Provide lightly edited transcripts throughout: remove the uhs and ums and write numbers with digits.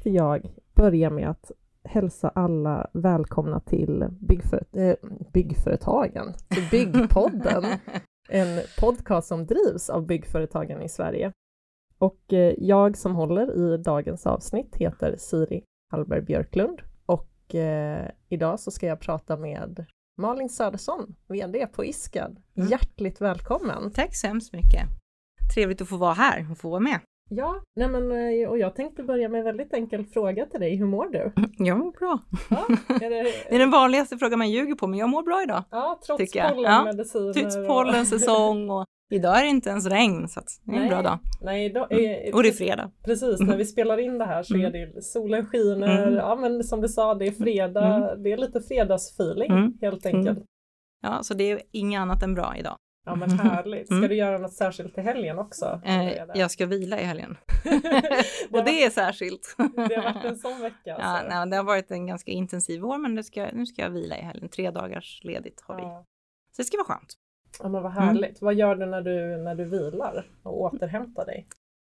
tänkte jag börja med att hälsa alla välkomna till Byggföretagen, till Byggpodden. En podcast som drivs av byggföretagen i Sverige. Och jag som håller i dagens avsnitt heter Siri Hallberg Björklund. Och idag så ska jag prata med Malin Södersson, vd på Iscad. Hjärtligt välkommen! Tack så hemskt mycket! Trevligt att få vara här och få vara med. Ja, och jag tänkte börja med en väldigt enkel fråga till dig. Hur mår du? Jag mår bra. Ja, det är den vanligaste frågan man ljuger på, men jag mår bra idag. Ja, trots pollenmediciner. Trots pollensäsong och idag är det inte ens regn, så det är en bra dag. Nej, och det är fredag. Precis, när vi spelar in det här så är det solen skiner. Ja, men som du sa, det är fredag. Det är lite fredagsfeeling helt enkelt. Ja, så det är inget annat än bra idag. Ja, men härligt. Ska du göra något särskilt till helgen också? Jag ska vila i helgen. Och det är särskilt. Det har varit en sån vecka. Alltså. Ja, det har varit en ganska intensiv år, men nu ska jag vila i helgen. 3 dagars ledigt har vi. Så det ska vara skönt. Ja, men vad härligt. Vad gör du när du vilar och återhämtar dig?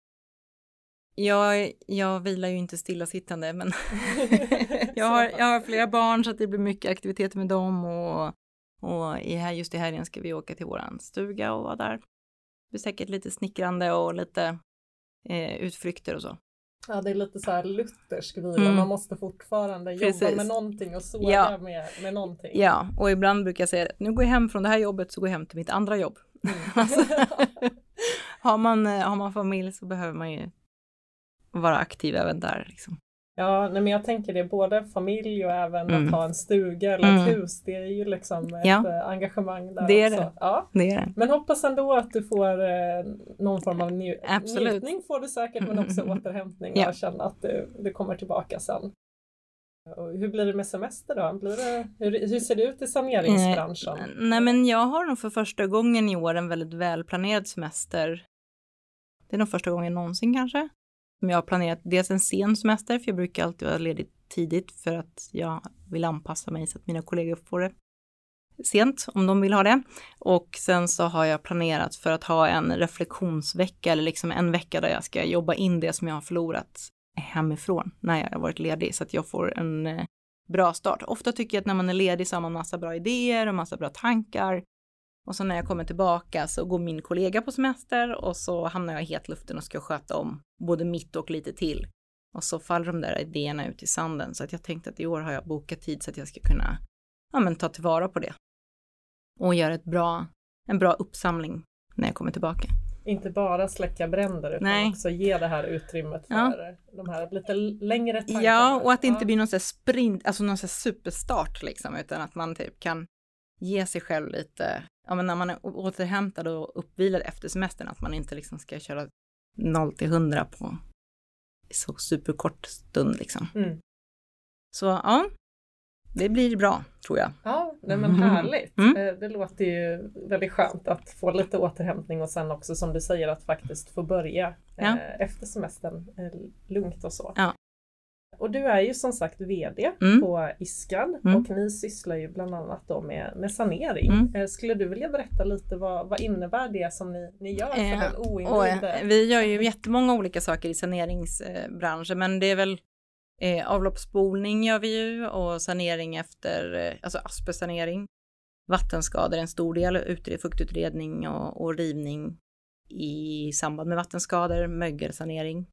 Jag vilar ju inte stillasittande, men jag har flera barn så att det blir mycket aktiviteter med dem och just i helgen ska vi åka till våran stuga och vara där. Det blir säkert lite snickrande och lite utflykter och så. Ja, det är lite så här luthersk vila. Man måste fortfarande jobba med någonting och såga med någonting. Ja, och ibland brukar jag säga att nu går jag hem från det här jobbet så går jag hem till mitt andra jobb. Har man familj så behöver man ju vara aktiv även där liksom. Ja, men jag tänker det både familj och även att ha en stuga eller ett hus. Det är ju liksom ett engagemang där det är också. Det. Ja. Det är det. Men hoppas ändå att du får någon form av njutning får du säkert, men också återhämtning och känna att du kommer tillbaka sen. Och hur blir det med semester då? Hur ser det ut i saneringsbranschen? Nej, men jag har nog för första gången i år en väldigt välplanerad semester. Det är nog första gången någonsin kanske. Jag har planerat dels en sen semester, för jag brukar alltid vara ledig tidigt för att jag vill anpassa mig så att mina kollegor får det sent om de vill ha det. Och sen så har jag planerat för att ha en reflektionsvecka eller liksom en vecka där jag ska jobba in det som jag har förlorat hemifrån när jag har varit ledig, så att jag får en bra start. Ofta tycker jag att när man är ledig så har man massa bra idéer och massa bra tankar. Och så när jag kommer tillbaka så går min kollega på semester och så hamnar jag i hetluften och ska sköta om både mitt och lite till. Och så faller de där idéerna ut i sanden. Så att jag tänkte att i år har jag bokat tid så att jag ska kunna ta tillvara på det. Och göra en bra uppsamling när jag kommer tillbaka. Inte bara släcka bränder utan också ge det här utrymmet för de här lite längre tankarna. Ja, och att det inte blir någon sån här sprint, alltså någon sån här superstart liksom, utan att man typ kan ge sig själv lite, när man är återhämtad och uppvilad efter semestern, att man inte liksom ska köra 0-100 på så superkort stund liksom. Så det blir bra, tror jag. Ja, men härligt. Det låter ju väldigt skönt att få lite återhämtning och sen också, som du säger, att faktiskt få börja efter semestern lugnt och så. Ja. Och du är ju som sagt vd på Iscad och ni sysslar ju bland annat då med sanering. Skulle du vilja berätta lite vad innebär det som ni gör för den oinvigde? Vi gör ju jättemånga olika saker i saneringsbranschen, men det är väl avloppsspolning gör vi ju, och sanering efter, alltså asbestsanering. Vattenskador är en stor del, fuktutredning och rivning i samband med vattenskador, mögelsanering.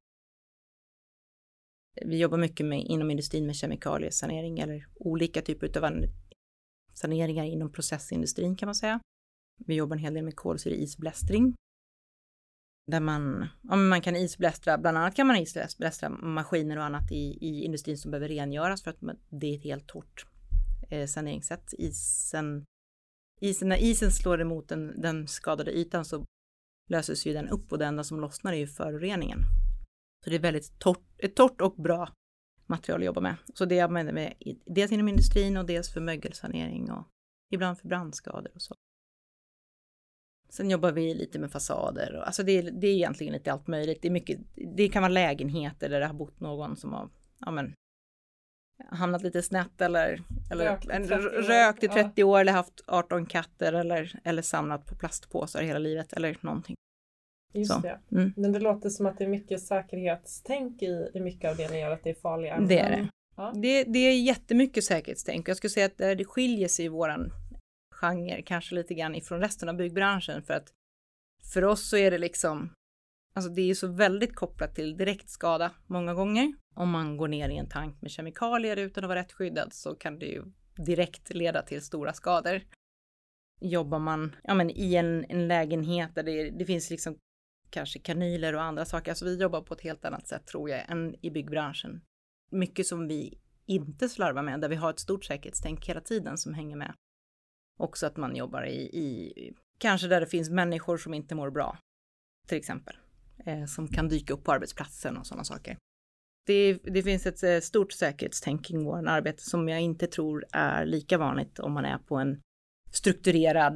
Vi jobbar mycket inom industrin med kemikaliesanering eller olika typer av saneringar inom processindustrin kan man säga. Vi jobbar en hel del med kolsyreisblästring. Där man kan isblästra, bland annat kan man isblästra maskiner och annat i industrin som behöver rengöras, för att det är ett helt torrt saneringssätt. När isen slår emot den skadade ytan så löses ju den upp, och det enda som lossnar är ju föroreningen. Så det är väldigt ett torrt och bra material att jobba med. Så det använder vi dels inom industrin och dels för mögelsanering och ibland för brandskador och så. Sen jobbar vi lite med fasader. Och, alltså det är egentligen lite allt möjligt. Det kan vara lägenheter där det har bott någon som har hamnat lite snett eller rökt i 30 år eller haft 18 katter eller samlat på plastpåsar hela livet eller någonting. Just det. Men det låter som att det är mycket säkerhetstänk i mycket av det ni gör, att det är farliga ämnen. Det är det. Ja. Det är jättemycket säkerhetstänk. Jag skulle säga att det skiljer sig i våran genre kanske lite grann ifrån resten av byggbranschen. För att för oss så är det liksom, alltså det är så väldigt kopplat till direkt skada många gånger. Om man går ner i en tank med kemikalier utan att vara rätt skyddad så kan det ju direkt leda till stora skador. Jobbar man i en lägenhet där det finns liksom kanske kanyler och andra saker. Alltså vi jobbar på ett helt annat sätt tror jag än i byggbranschen. Mycket som vi inte slarvar med, där vi har ett stort säkerhetstänk hela tiden som hänger med. Också att man jobbar i kanske där det finns människor som inte mår bra, till exempel. Som kan dyka upp på arbetsplatsen och sådana saker. Det finns ett stort säkerhetstänk i vårt arbete som jag inte tror är lika vanligt om man är på en strukturerad,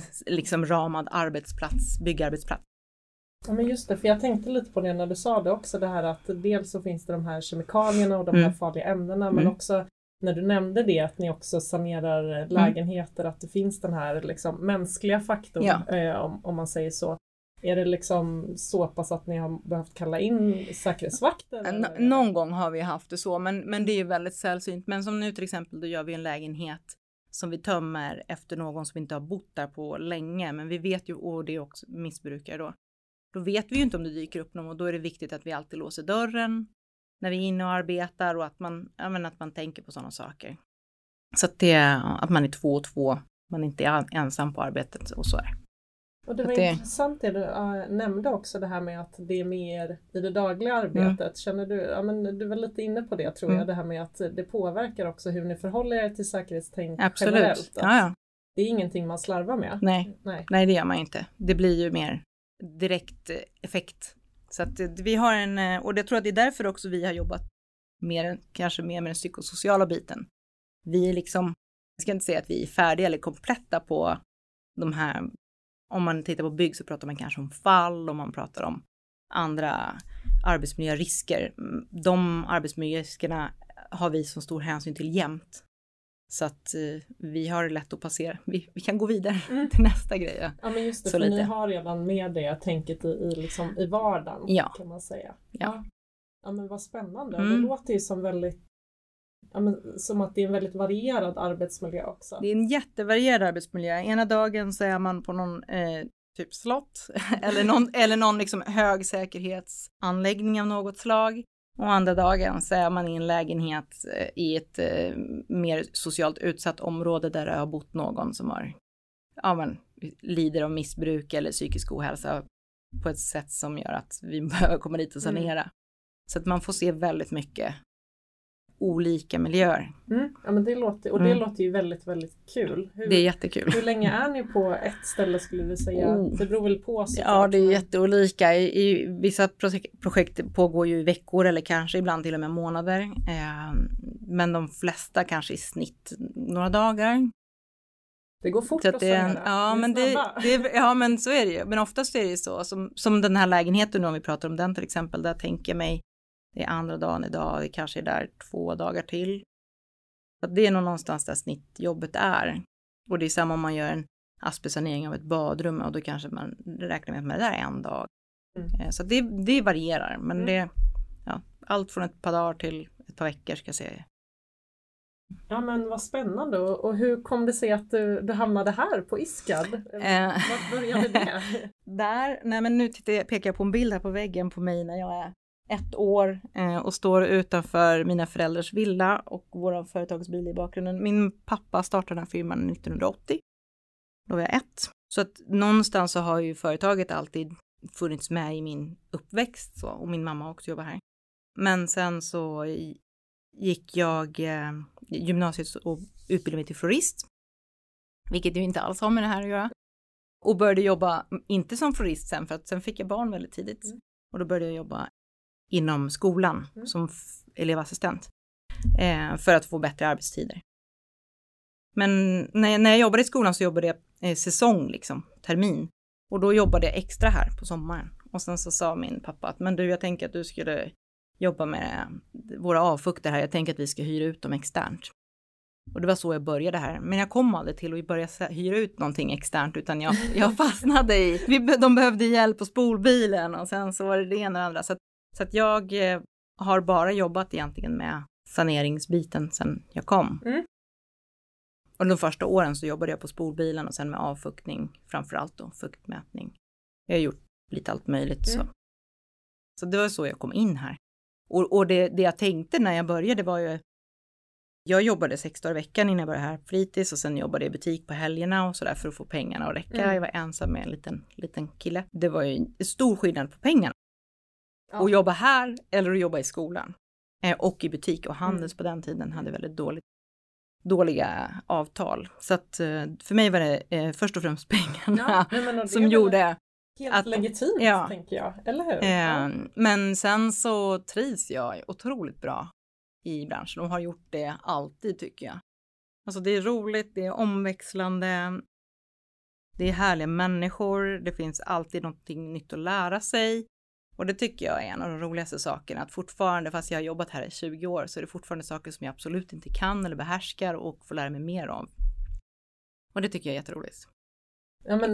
ramad arbetsplats, byggarbetsplats. Ja, men just det, för jag tänkte lite på det när du sa det också, det här att dels så finns det de här kemikalierna och de här farliga ämnena, men också när du nämnde det att ni också sanerar lägenheter, att det finns den här mänskliga faktorn, om man säger så. Är det så pass att ni har behövt kalla in säkerhetsvakter? Någon gång har vi haft det så, men det är ju väldigt sällsynt. Men som nu till exempel, då gör vi en lägenhet som vi tömmer efter någon som inte har bott där på länge. Men vi vet ju, och det är också missbrukare då. Då vet vi ju inte om det dyker upp någon, och då är det viktigt att vi alltid låser dörren när vi är inne och arbetar, och att man tänker på sådana saker. Så att man är 2 och 2, man inte är ensam på arbetet och så är. Och det var intressant det du nämnde också, det här med att det är mer i det dagliga arbetet. Känner du, du var lite inne på det tror jag, det här med att det påverkar också hur ni förhåller er till säkerhetstänk generellt. Ja. Det är ingenting man slarvar med. Nej, det gör man inte. Det blir ju mer direkt effekt. Så att vi har och jag tror att det är därför också vi har jobbat kanske mer med den psykosociala biten. Vi är jag ska inte säga att vi är färdiga eller kompletta på de här. Om man tittar på bygg så pratar man kanske om fall, och man pratar om andra arbetsmiljörisker. De arbetsmiljöriskerna har vi som stor hänsyn till jämt. Så att vi har lätt att passera. Vi kan gå vidare till nästa grej. Ja, men just det, för ni har redan med det tänket i vardagen, kan man säga. Ja, men vad spännande. Det låter ju som som att det är en väldigt varierad arbetsmiljö också. Det är en jättevarierad arbetsmiljö. Ena dagen så är man på någon typ slott eller någon högsäkerhetsanläggning av något slag. Och andra dagen så är man i en lägenhet i ett mer socialt utsatt område där det har bott någon som lider av missbruk eller psykisk ohälsa på ett sätt som gör att vi behöver komma dit och sanera. Så att man får se väldigt mycket olika miljöer. Ja, men det låter ju väldigt, väldigt kul. Det är jättekul. Hur länge är ni på ett ställe skulle du säga? Det beror väl på. Ja, det är jätteolika. I vissa projekt pågår ju veckor eller kanske ibland till och med månader. Men de flesta kanske i snitt några dagar. Det går fort att sanera. Ja, men så är det ju. Men oftast är det ju så. Som den här lägenheten nu, om vi pratar om den till exempel, där tänker jag mig det är andra dagen idag, det kanske är där 2 dagar till. Så det är nog någonstans där snittjobbet är. Och det är samma om man gör en asbestsanering av ett badrum, och då kanske man räknar med att det där är 1 dag. Så det varierar, men det allt från ett par dagar till ett par veckor ska jag säga. Ja, men vad spännande. Och hur kom det sig att du hamnade här på Iskad? Vad började det? Nu pekar jag på en bild här på väggen på mig när jag är 1 år och står utanför mina föräldrars villa och vår företagsbil i bakgrunden. Min pappa startade den här firman 1980. Då var jag 1. Så att någonstans så har ju företaget alltid funnits med i min uppväxt. Så, och min mamma också jobbar här. Men sen så gick jag gymnasiet och utbildade mig till florist. Vilket ju inte alls har med det här att göra. Och började jobba, inte som florist sen, för att sen fick jag barn väldigt tidigt. Och då började jag jobba inom skolan som elevassistent för att få bättre arbetstider. Men när jag jobbade i skolan så jobbade jag säsong, termin. Och då jobbade jag extra här på sommaren. Och sen så sa min pappa att, men du, jag tänker att du skulle jobba med våra avfukter här. Jag tänker att vi ska hyra ut dem externt. Och det var så jag började här. Men jag kom aldrig till att börja hyra ut någonting externt. Utan jag fastnade de behövde hjälp på spolbilen. Och sen så var det ena och det andra. Så att jag har bara jobbat egentligen med saneringsbiten sen jag kom. Och de första åren så jobbade jag på spolbilen och sen med avfuktning. Framförallt då, fuktmätning. Jag har gjort lite allt möjligt. Så det var så jag kom in här. Och det jag tänkte när jag började var ju... Jag jobbade 6 dagar i veckan innan jag började här på fritids. Och sen jobbade jag i butik på helgerna och sådär för att få pengarna att räcka. Jag var ensam med en liten kille. Det var ju en stor skillnad på pengarna. Ja. Och jobba här eller att jobba i skolan. Och i butik och Handels på den tiden hade väldigt dåliga avtal. Så att för mig var det först och främst pengarna som gjorde... Helt legitimt, tänker jag. Eller hur? Men sen så trivs jag otroligt bra i branschen och har gjort det alltid, tycker jag. Alltså det är roligt, det är omväxlande, det är härliga människor, det finns alltid någonting nytt att lära sig. Och det tycker jag är en av de roligaste sakerna, att fortfarande, fast jag har jobbat här i 20 år, så är det fortfarande saker som jag absolut inte kan eller behärskar och får lära mig mer om. Och det tycker jag är jätteroligt. Ja, men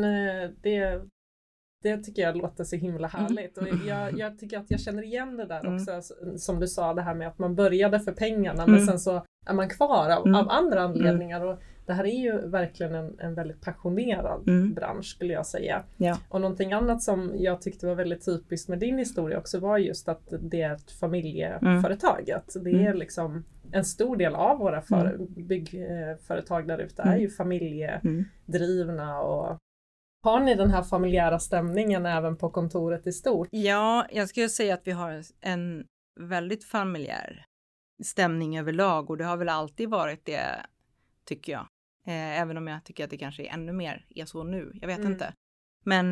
det tycker jag låter så himla härligt. Och jag tycker att jag känner igen det där också. Som du sa, det här med att man började för pengarna. Men sen så är man kvar av andra anledningar. Och det här är ju verkligen en väldigt passionerad bransch, skulle jag säga. Ja. Och någonting annat som jag tyckte var väldigt typiskt med din historia också var just att det är ett familjeföretag. Det är liksom en stor del av våra byggföretag där ute är ju familjedrivna och... Har ni den här familjära stämningen även på kontoret i stort? Ja, jag skulle säga att vi har en väldigt familjär stämning överlag. Och det har väl alltid varit det, tycker jag. Även om jag tycker att det kanske är ännu mer är så nu. Jag vet inte. Men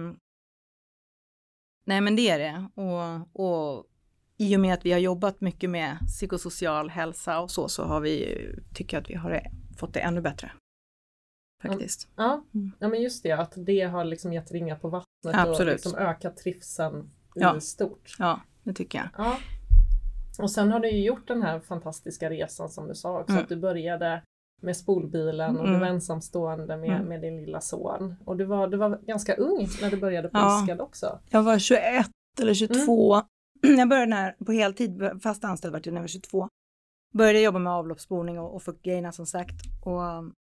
nej, men det är det. Och i och med att vi har jobbat mycket med psykosocial hälsa och så har vi, tycker att vi har fått det ännu bättre. Faktiskt. Ja, men just det, att det har liksom gett ringar på vattnet och liksom ökat trivseln i stort. Ja, det tycker jag. Ja. Och sen har du ju gjort den här fantastiska resan som du sa också, att du började med spolbilen och du var ensamstående med din lilla son. Och du var ganska ung när du började på Iskad också. Jag var 21 eller 22. Jag började här på heltid, fast anställd var jag när jag var 22. Började jobba med avloppsspolning och fuktgrejerna som sagt. Och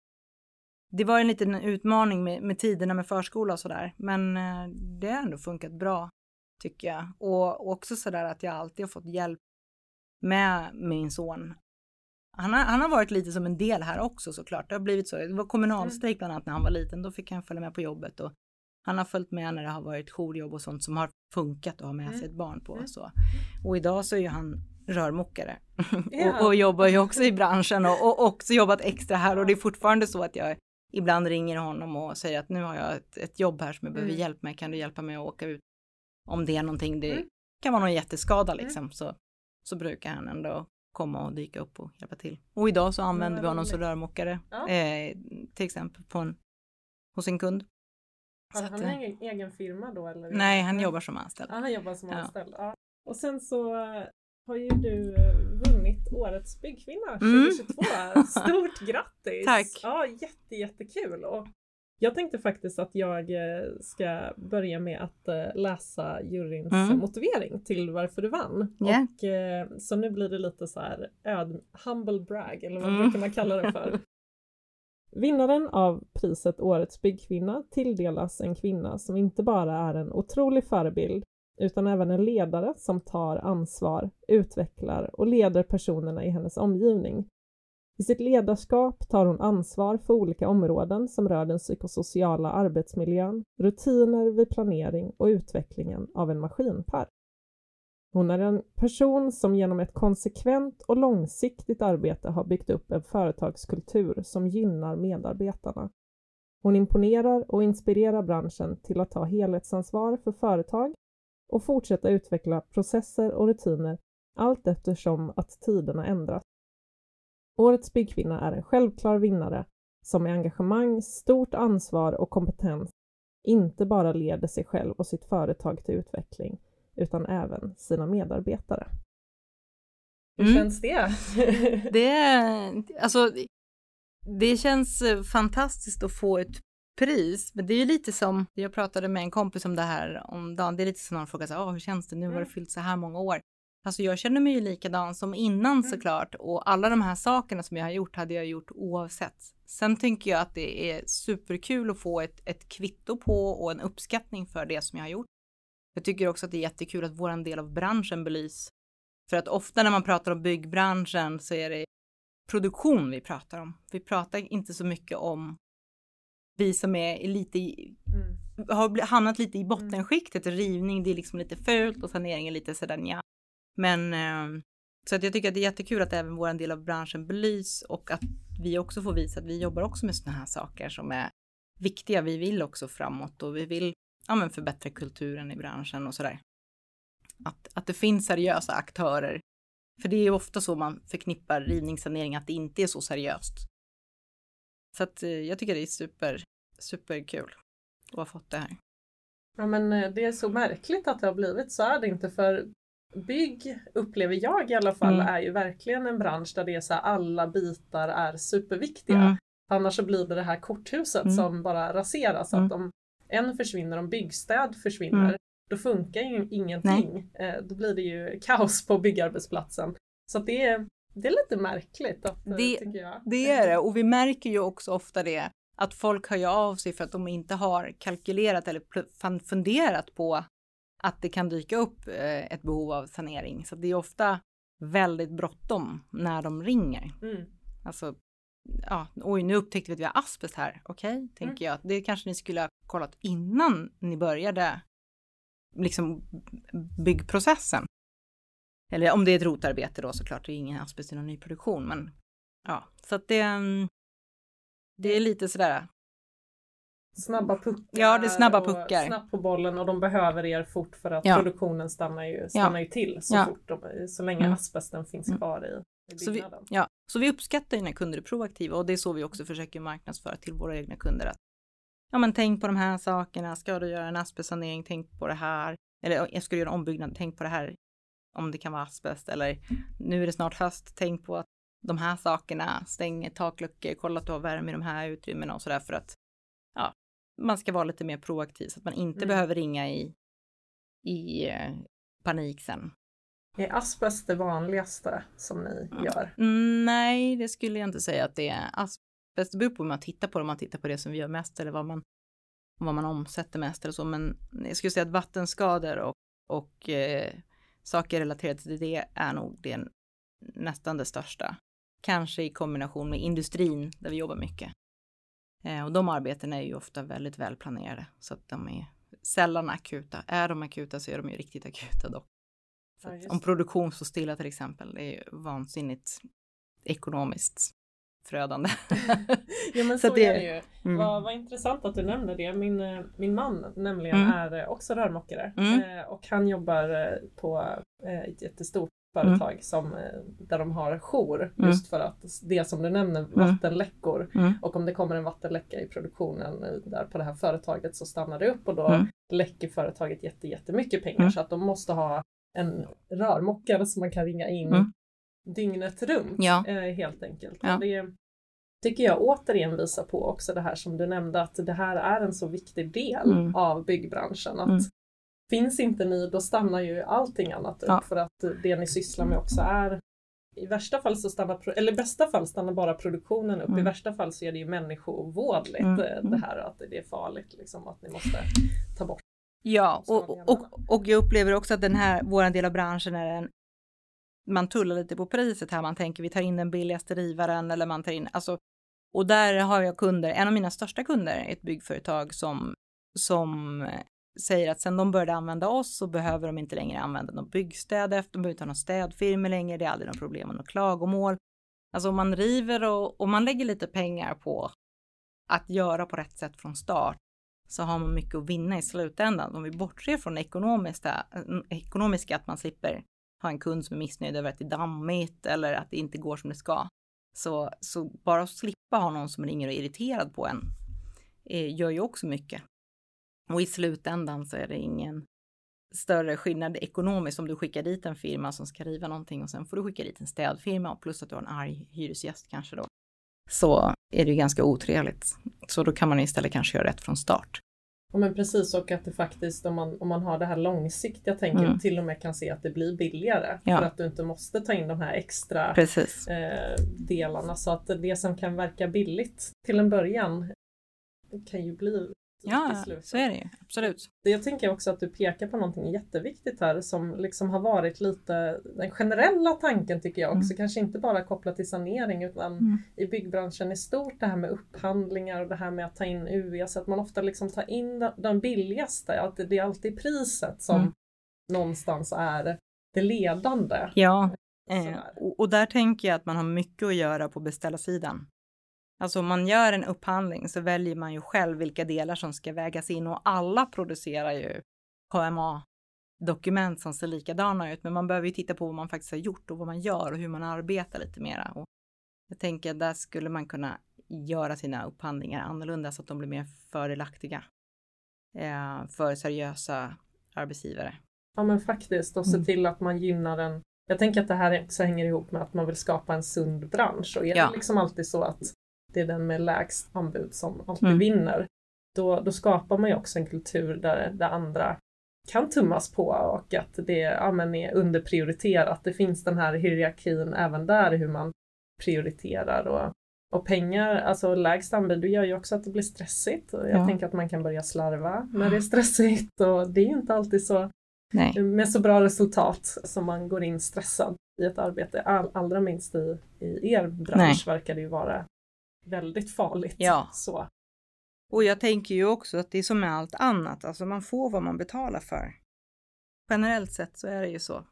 det var en liten utmaning med tiderna med förskola och sådär. Men det har ändå funkat bra, tycker jag. Och också sådär att jag alltid har fått hjälp med min son. Han har varit lite som en del här också, såklart. Det har blivit så. Det var kommunalstrejk bland annat när han var liten. Då fick han följa med på jobbet. Och han har följt med när det har varit jourjobb och sånt som har funkat att ha med sig ett barn på. Så. Och idag så är ju han rörmokare. och jobbar ju också i branschen. Och också jobbat extra här. Och det är fortfarande så att jag ibland ringer honom och säger att nu har jag ett jobb här som jag behöver hjälp med. Kan du hjälpa mig att åka ut? Om det är någonting, det kan vara någon jätteskada liksom. Så brukar han ändå komma och dyka upp och hjälpa till. Och idag så använder vi honom som rörmokare. Till exempel hos en kund. Har han en egen firma då? Eller? Nej, han jobbar som anställd. Han jobbar som anställd. Ja. Och sen så har ju du vunnit Årets byggkvinna 2022. Stort grattis! Tack! Ja, jättekul. Och jag tänkte faktiskt att jag ska börja med att läsa juryns motivering till varför du vann. Yeah. Och så nu blir det lite så här humble brag, eller vad brukar man kalla det för. Vinnaren av priset Årets byggkvinna tilldelas en kvinna som inte bara är en otrolig förebild utan även en ledare som tar ansvar, utvecklar och leder personerna i hennes omgivning. I sitt ledarskap tar hon ansvar för olika områden som rör den psykosociala arbetsmiljön, rutiner vid planering och utvecklingen av en maskinpark. Hon är en person som genom ett konsekvent och långsiktigt arbete har byggt upp en företagskultur som gynnar medarbetarna. Hon imponerar och inspirerar branschen till att ta helhetsansvar för företag och fortsätta utveckla processer och rutiner allt eftersom att tiderna ändras. Årets byggkvinna är en självklar vinnare som med engagemang, stort ansvar och kompetens inte bara leder sig själv och sitt företag till utveckling utan även sina medarbetare. Hur känns det? Det är, alltså, Det känns fantastiskt att få ett pris. Men det är ju lite som, jag pratade med en kompis om det här om dagen. Det är lite som någon frågar så, hur känns det? Nu har det fyllt så här många år. Alltså jag känner mig ju likadan som innan såklart. Och alla de här sakerna som jag har gjort hade jag gjort oavsett. Sen tänker jag att det är superkul att få ett kvitto på och en uppskattning för det som jag har gjort. Jag tycker också att det är jättekul att vår del av branschen belys. För att ofta när man pratar om byggbranschen så är det produktion vi pratar om. Vi pratar inte så mycket om vi som är lite har hamnat lite i bottenskiktet. Rivning, det är liksom lite fult och sanering är lite sådär nja. Men så att jag tycker att det är jättekul att även vår del av branschen belys och att vi också får visa att vi jobbar också med såna här saker som är viktiga. Vi vill också framåt och vi vill förbättra kulturen i branschen och sådär. Att det finns seriösa aktörer. För det är ju ofta så man förknippar rivningssanering att det inte är så seriöst. Så att jag tycker det är superkul att ha fått det här. Ja, men det är så märkligt att det har blivit så, är det inte, för bygg upplever jag i alla fall är ju verkligen en bransch där det är så här, alla bitar är superviktiga. Annars så blir det här korthuset som bara raseras. Att om en försvinner, om byggstöd försvinner, då funkar ju ingenting. Då blir det ju kaos på byggarbetsplatsen. Så att det är lite märkligt tycker jag. Det är det, och vi märker ju också ofta det. Att folk hör ju av sig för att de inte har kalkylerat eller funderat på att det kan dyka upp ett behov av sanering. Så det är ofta väldigt bråttom när de ringer. Alltså, nu upptäckte vi att vi har asbest här. Okej, tänker jag. Det kanske ni skulle ha kollat innan ni började liksom byggprocessen. Eller om det är ett rotarbete då såklart. Det är ingen asbest i någon nyproduktion. Men ja, så att det är lite sådär. Snabba puckar. Ja, det är snabba puckar. Snabbt på bollen och de behöver er fort för att produktionen stannar ju till så fort. Så länge asbesten finns kvar i byggnaden. Så vi uppskattar ju när kunder är proaktiva och det är så vi också försöker marknadsföra till våra egna kunder. Att, tänk på de här sakerna. Ska du göra en asbestsanering, tänk på det här. Eller jag ska göra en ombyggnad, tänk på det här. Om det kan vara asbest. Eller nu är det snart höst, tänk på att de här sakerna, stäng takluckor, kolla att du har värme i de här utrymmena och sådär, för att man ska vara lite mer proaktiv så att man inte behöver ringa i panik sen. Är asbest det vanligaste som ni gör? Nej, det skulle jag inte säga att det är. Asbest beror på hur man tittar på det, om man tittar på det som vi gör mest eller vad man omsätter mest eller så. Men jag skulle säga att vattenskador och saker relaterade till det är nog det nästan det största. Kanske i kombination med industrin där vi jobbar mycket. Och de arbetena är ju ofta väldigt välplanerade så att de är sällan akuta. Är de akuta så är de ju riktigt akuta dock. Så om produktion så stilla till exempel, det är ju vansinnigt ekonomiskt förödande. Ja, men så är det ju. Vad intressant att du nämnde det. Min man nämligen är också rörmokare och han jobbar på ett jättestort företag där de har jour just för att det som du nämner, vattenläckor, och om det kommer en vattenläcka i produktionen där på det här företaget så stannar det upp och då läcker företaget jättemycket pengar så att de måste ha en rörmokare som man kan ringa in dygnet runt helt enkelt. Ja. Det tycker jag återigen visar på också det här som du nämnde, att det här är en så viktig del av byggbranschen, att finns inte ni, då stannar ju allting annat upp för att det ni sysslar med också är, i värsta fall så eller i bästa fall stannar bara produktionen upp, i värsta fall så är det ju människovådligt det här att det är farligt liksom, att ni måste ta bort. Ja, och jag upplever också att den här, vår del av branschen är man tullar lite på priset här, man tänker vi tar in den billigaste rivaren eller man tar in, alltså, och där har jag kunder, en av mina största kunder är ett byggföretag som säger att sen de började använda oss så behöver de inte längre använda någon byggstöd efter, de behöver inte ha någon städfirma längre, det är aldrig någon problem med någon klagomål. Alltså om man river och man lägger lite pengar på att göra på rätt sätt från start, så har man mycket att vinna i slutändan. Om vi bortser från ekonomiska att man slipper ha en kund som är missnöjd över att det är dammigt eller att det inte går som det ska. Så bara att slippa ha någon som ringer och är irriterad på en gör ju också mycket. Och i slutändan så är det ingen större skillnad ekonomiskt om du skickar dit en firma som ska riva någonting och sen får du skicka dit en städfirma och plus att du har en arg hyresgäst kanske då. Så är det ju ganska otrevligt. Så då kan man istället kanske göra rätt från start. Ja, men precis, och att det faktiskt om man har det här långsiktiga tänket till och med kan se att det blir billigare. Ja. För att du inte måste ta in de här extra delarna. Så att det som kan verka billigt till en början kan ju bli Ja, så är det ju. Absolut. Jag tänker också att du pekar på någonting jätteviktigt här som liksom har varit lite den generella tanken tycker jag också. Kanske inte bara kopplat till sanering utan i byggbranschen i stort, det här med upphandlingar och det här med att ta in UE. Så att man ofta liksom tar in den billigaste. Att det är alltid priset som någonstans är det ledande. Ja, och där tänker jag att man har mycket att göra på beställarsidan. Alltså om man gör en upphandling så väljer man ju själv vilka delar som ska vägas in och alla producerar ju HMA-dokument som ser likadana ut. Men man behöver ju titta på vad man faktiskt har gjort och vad man gör och hur man arbetar lite mera. Och jag tänker att där skulle man kunna göra sina upphandlingar annorlunda så att de blir mer fördelaktiga för seriösa arbetsgivare. Ja men faktiskt och se till att man gynnar den. Jag tänker att det här också hänger ihop med att man vill skapa en sund bransch och är det liksom alltid så att det är den med lägst anbud som alltid vinner. Då skapar man ju också en kultur där andra kan tummas på och att det är underprioriterat. Det finns den här hierarkin även där hur man prioriterar och pengar, alltså lägst anbud, det gör ju också att det blir stressigt. Och jag tänker att man kan börja slarva när det är stressigt och det är ju inte alltid så med så bra resultat som man går in stressad i ett arbete. Allra minst i er bransch verkar det ju vara väldigt farligt. Ja. Så. Och jag tänker ju också att det är som med allt annat. Alltså man får vad man betalar för. Generellt sett så är det ju så.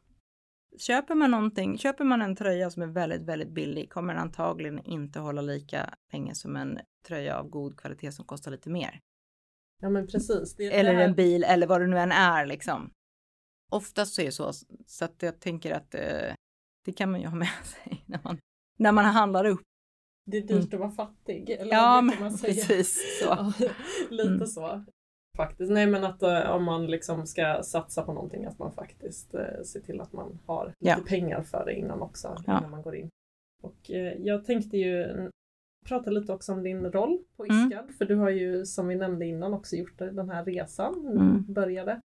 Köper man en tröja som är väldigt, väldigt billig kommer den antagligen inte hålla lika pengar som en tröja av god kvalitet som kostar lite mer. Ja men precis. Eller en bil eller vad det nu än är liksom. Oftast så är det så att jag tänker att det kan man ju ha med sig när man handlar upp. Det är dyrt att vara fattig. Eller ja, men man precis. Så. Lite så. Faktiskt. Nej, men att om man liksom ska satsa på någonting att man faktiskt ser till att man har lite pengar för det innan också. Innan man går in. Och jag tänkte ju prata lite också om din roll på ISKAD. För du har ju som vi nämnde innan också gjort den här resan. Började.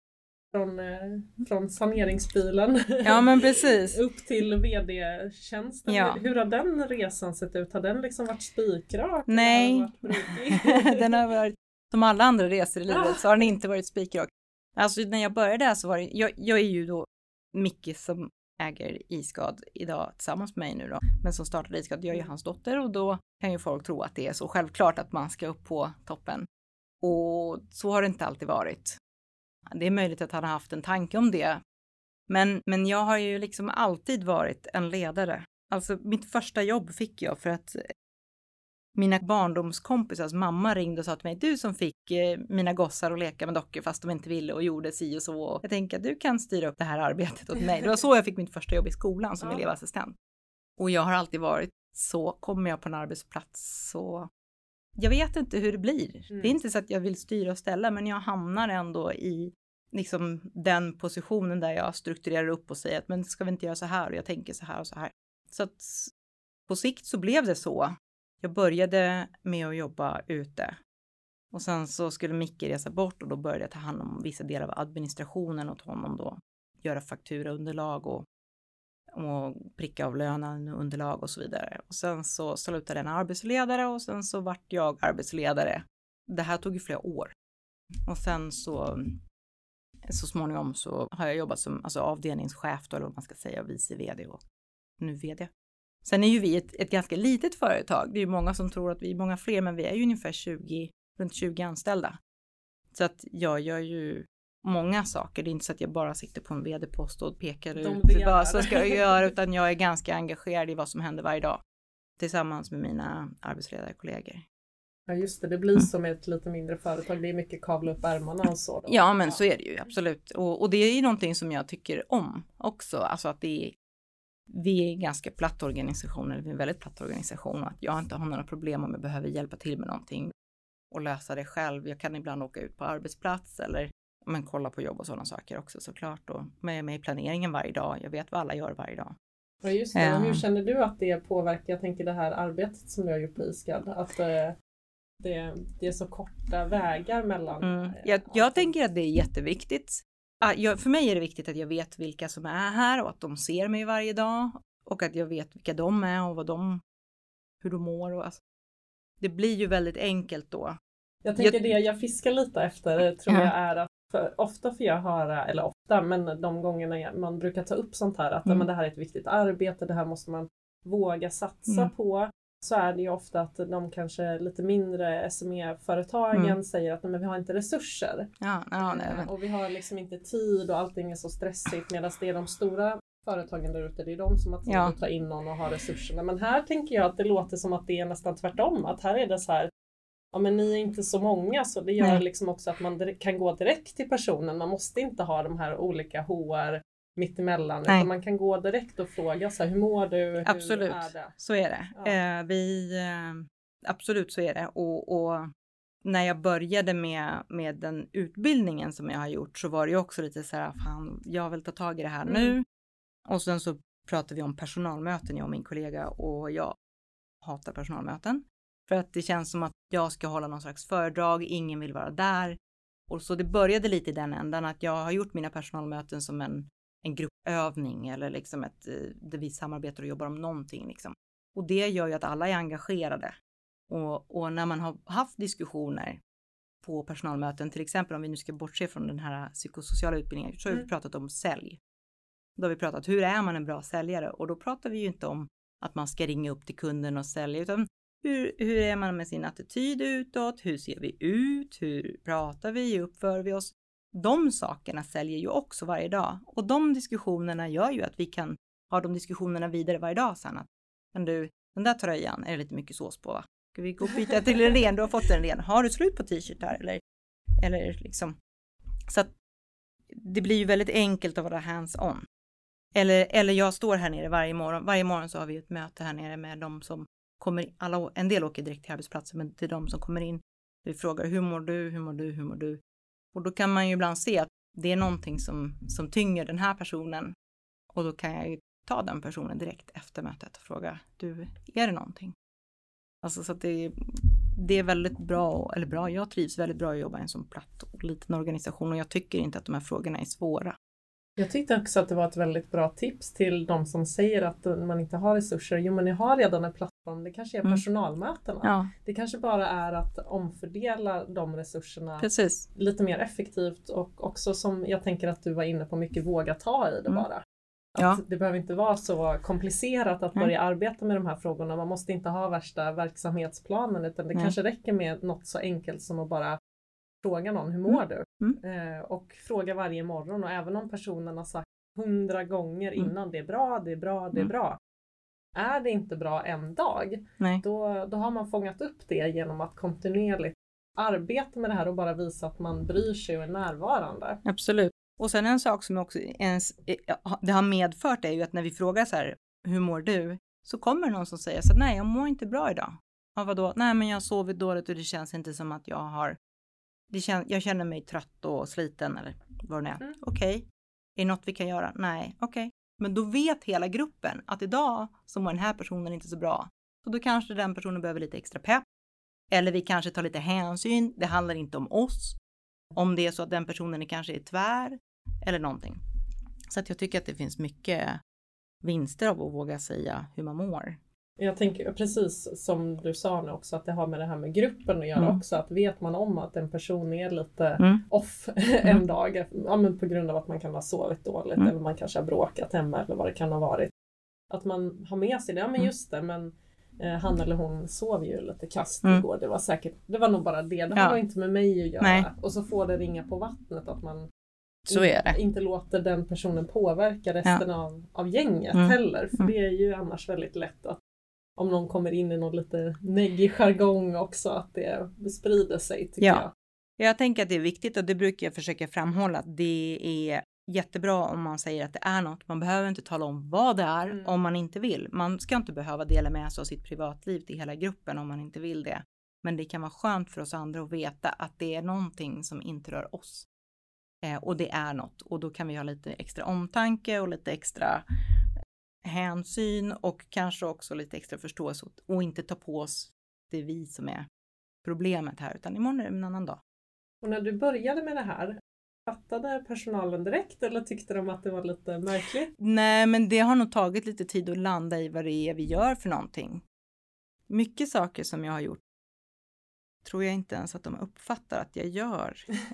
Från saneringsbilen ja, men precis. upp till vd-tjänsten. Ja. Hur har den resan sett ut? Har den liksom varit spikrak? Nej, den har varit som alla andra resor i livet så har den inte varit spikrak. Alltså när jag började så var det, jag är ju då Micke som äger ISKAD idag tillsammans med mig nu då. Men som startade ISKAD, jag är ju hans dotter och då kan ju folk tro att det är så självklart att man ska upp på toppen. Och så har det inte alltid varit. Det är möjligt att han har haft en tanke om det. Men jag har ju liksom alltid varit en ledare. Alltså mitt första jobb fick jag för att mina barndomskompisars mamma ringde och sa till mig: du som fick mina gossar att leka med dockor fast de inte ville och gjorde si och så. Jag tänker att du kan styra upp det här arbetet åt mig. Det var så jag fick mitt första jobb i skolan som elevassistent. Och jag har alltid varit så. Kommer jag på en arbetsplats så... Jag vet inte hur det blir. Det är inte så att jag vill styra och ställa, men jag hamnar ändå i liksom den positionen där jag strukturerar upp och säger att men ska vi inte göra så här och jag tänker så här och så här. Så att på sikt så blev det så. Jag började med att jobba ute och sen så skulle Micke resa bort och då började jag ta hand om vissa delar av administrationen åt honom då. Göra fakturaunderlag och pricka av löneunderlag och så vidare. Och sen så slutade en arbetsledare och sen så vart jag arbetsledare. Det här tog ju flera år. Och sen så småningom så har jag jobbat som avdelningschef då, eller vad man ska säga, vice vd och nu vd. Sen är ju vi ett ganska litet företag. Det är ju många som tror att vi är många fler, men vi är ju ungefär runt 20 anställda. Så att jag gör ju många saker. Det är inte så att jag bara sitter på en vd-post och pekar ut vad som ska jag göra, utan jag är ganska engagerad i vad som händer varje dag tillsammans med mina arbetsledarkollegor. Ja just det, det blir som ett lite mindre företag. Det är mycket kavla upp ärmarna och så. Då. Ja men så är det ju absolut. Och det är ju någonting som jag tycker om också. Alltså att vi är en ganska platt organisation, eller vi är en väldigt platt organisation. Att jag inte har några problem om jag behöver hjälpa till med någonting och lösa det själv. Jag kan ibland åka ut på arbetsplats eller kolla på jobb och sådana saker också såklart. Men jag är med i planeringen varje dag. Jag vet vad alla gör varje dag. Ja, just det. Hur känner du att det påverkar, jag tänker det här arbetet som du har gjort på ISCAD, att det är så korta vägar mellan... Jag tänker att det är jätteviktigt. För mig är det viktigt att jag vet vilka som är här och att de ser mig varje dag. Och att jag vet vilka de är och hur de mår. Och alltså, det blir ju väldigt enkelt då. Jag tänker det jag fiskar lite efter tror jag är att ofta får jag höra, eller ofta, men de gångerna man brukar ta upp sånt här, att men det här är ett viktigt arbete, det här måste man våga satsa på. Så är det ju ofta att de kanske lite mindre SME-företagen säger att men vi har inte resurser. Och vi har liksom inte tid och allting är så stressigt, medan det är de stora företagen där ute, det är de som har tid att ta in någon och ha resurserna. Men här tänker jag att det låter som att det är nästan tvärtom, att här är det så här, ja men ni är inte så många, så det gör liksom också att man kan gå direkt till personen. Man måste inte ha de här olika HR mittemellan, utan man kan gå direkt och fråga så här, hur mår du? Absolut, hur är det? Så är det. Absolut så är det. Och när jag började med den utbildningen som jag har gjort, så var det ju också lite så här, fan, jag vill ta tag i det här nu. Och sen så pratade vi om personalmöten, jag och min kollega, och jag hatar personalmöten. För att det känns som att jag ska hålla någon slags föredrag, ingen vill vara där. Och så det började lite i den ändan att jag har gjort mina personalmöten som en gruppövning eller liksom där vi samarbetar och jobbar om någonting liksom. Och det gör ju att alla är engagerade. Och när man har haft diskussioner på personalmöten, till exempel om vi nu ska bortse från den här psykosociala utbildningen, så har vi pratat om sälj. Då har vi pratat, hur är man en bra säljare? Och då pratar vi ju inte om att man ska ringa upp till kunden och sälja, utan hur är man med sin attityd utåt? Hur ser vi ut? Hur pratar vi? Hur uppför vi oss? De sakerna säljer ju också varje dag. Och de diskussionerna gör ju att vi kan ha de diskussionerna vidare varje dag sen. Att, men du, den där tröjan är det lite mycket sås på, va? Ska vi gå och byta till en ren? Du har fått en ren. Har du slut på t-shirt här? Eller liksom. Så att det blir ju väldigt enkelt att vara hands-on. Eller jag står här nere varje morgon. Varje morgon så har vi ett möte här nere med de som kommer in. En del åker direkt till arbetsplatsen, men till de som kommer in. Vi frågar, hur mår du? Och då kan man ju ibland se att det är någonting som tynger den här personen. Och då kan jag ju ta den personen direkt efter mötet och fråga, du, är det någonting? Alltså så att det är väldigt bra, jag trivs väldigt bra att jobba i en sån platt och liten organisation. Och jag tycker inte att de här frågorna är svåra. Jag tyckte också att det var ett väldigt bra tips till de som säger att man inte har resurser. Jo, men ni har redan en plattform. Det kanske är personalmötena. Ja. Det kanske bara är att omfördela de resurserna lite mer effektivt. Och också som jag tänker att du var inne på, mycket våga ta i det bara. Det behöver inte vara så komplicerat att börja arbeta med de här frågorna. Man måste inte ha värsta verksamhetsplanen, utan det kanske räcker med något så enkelt som att bara fråga någon, hur mår du? Och fråga varje morgon, och även om personen har sagt 100 gånger innan, det är bra. Är det inte bra en dag, då har man fångat upp det genom att kontinuerligt arbeta med det här och bara visa att man bryr sig och är närvarande. Absolut. Och sen en sak som också det har medfört är ju att när vi frågar så här, hur mår du? Så kommer någon som säger så, nej, jag mår inte bra idag. Ja, vadå? Nej, men jag har sovit dåligt och det känns inte som att jag känner mig trött och sliten eller vad det är. Okej. Är det något vi kan göra? Nej. Okej. Men då vet hela gruppen att idag så mår den här personen inte så bra. Så då kanske den personen behöver lite extra pepp. Eller vi kanske tar lite hänsyn. Det handlar inte om oss. Om det är så att den personen kanske är tvär. Eller någonting. Så att jag tycker att det finns mycket vinster av att våga säga hur man mår. Jag tänker precis som du sa nu också, att det har med det här med gruppen att göra också. Att vet man om att en person är lite off en dag, men på grund av att man kan ha sovit dåligt eller man kanske har bråkat hemma eller vad det kan ha varit. Att man har med sig det, men just det, men han eller hon sov ju lite kast igår. Det var nog bara det. Det har inte med mig att göra. Nej. Och så får det ringa på vattnet att man inte låter den personen påverka resten av gänget heller. För det är ju annars väldigt lätt att om någon kommer in i någon lite neggig jargong också, att det sprider sig, tycker jag. Jag tänker att det är viktigt, och det brukar jag försöka framhålla, att det är jättebra om man säger att det är något. Man behöver inte tala om vad det är om man inte vill. Man ska inte behöva dela med sig av sitt privatliv till hela gruppen om man inte vill det. Men det kan vara skönt för oss andra att veta att det är någonting som inte rör oss. Och det är något. Och då kan vi ha lite extra omtanke och lite extra hänsyn och kanske också lite extra förståelse och inte ta på oss det är vi som är problemet här, utan imorgon är det en annan dag. Och när du började med det här, fattade personalen direkt eller tyckte de att det var lite märkligt? Nej, men det har nog tagit lite tid att landa i vad det är vi gör för någonting. Mycket saker som jag har gjort tror jag inte ens att de uppfattar att jag gör.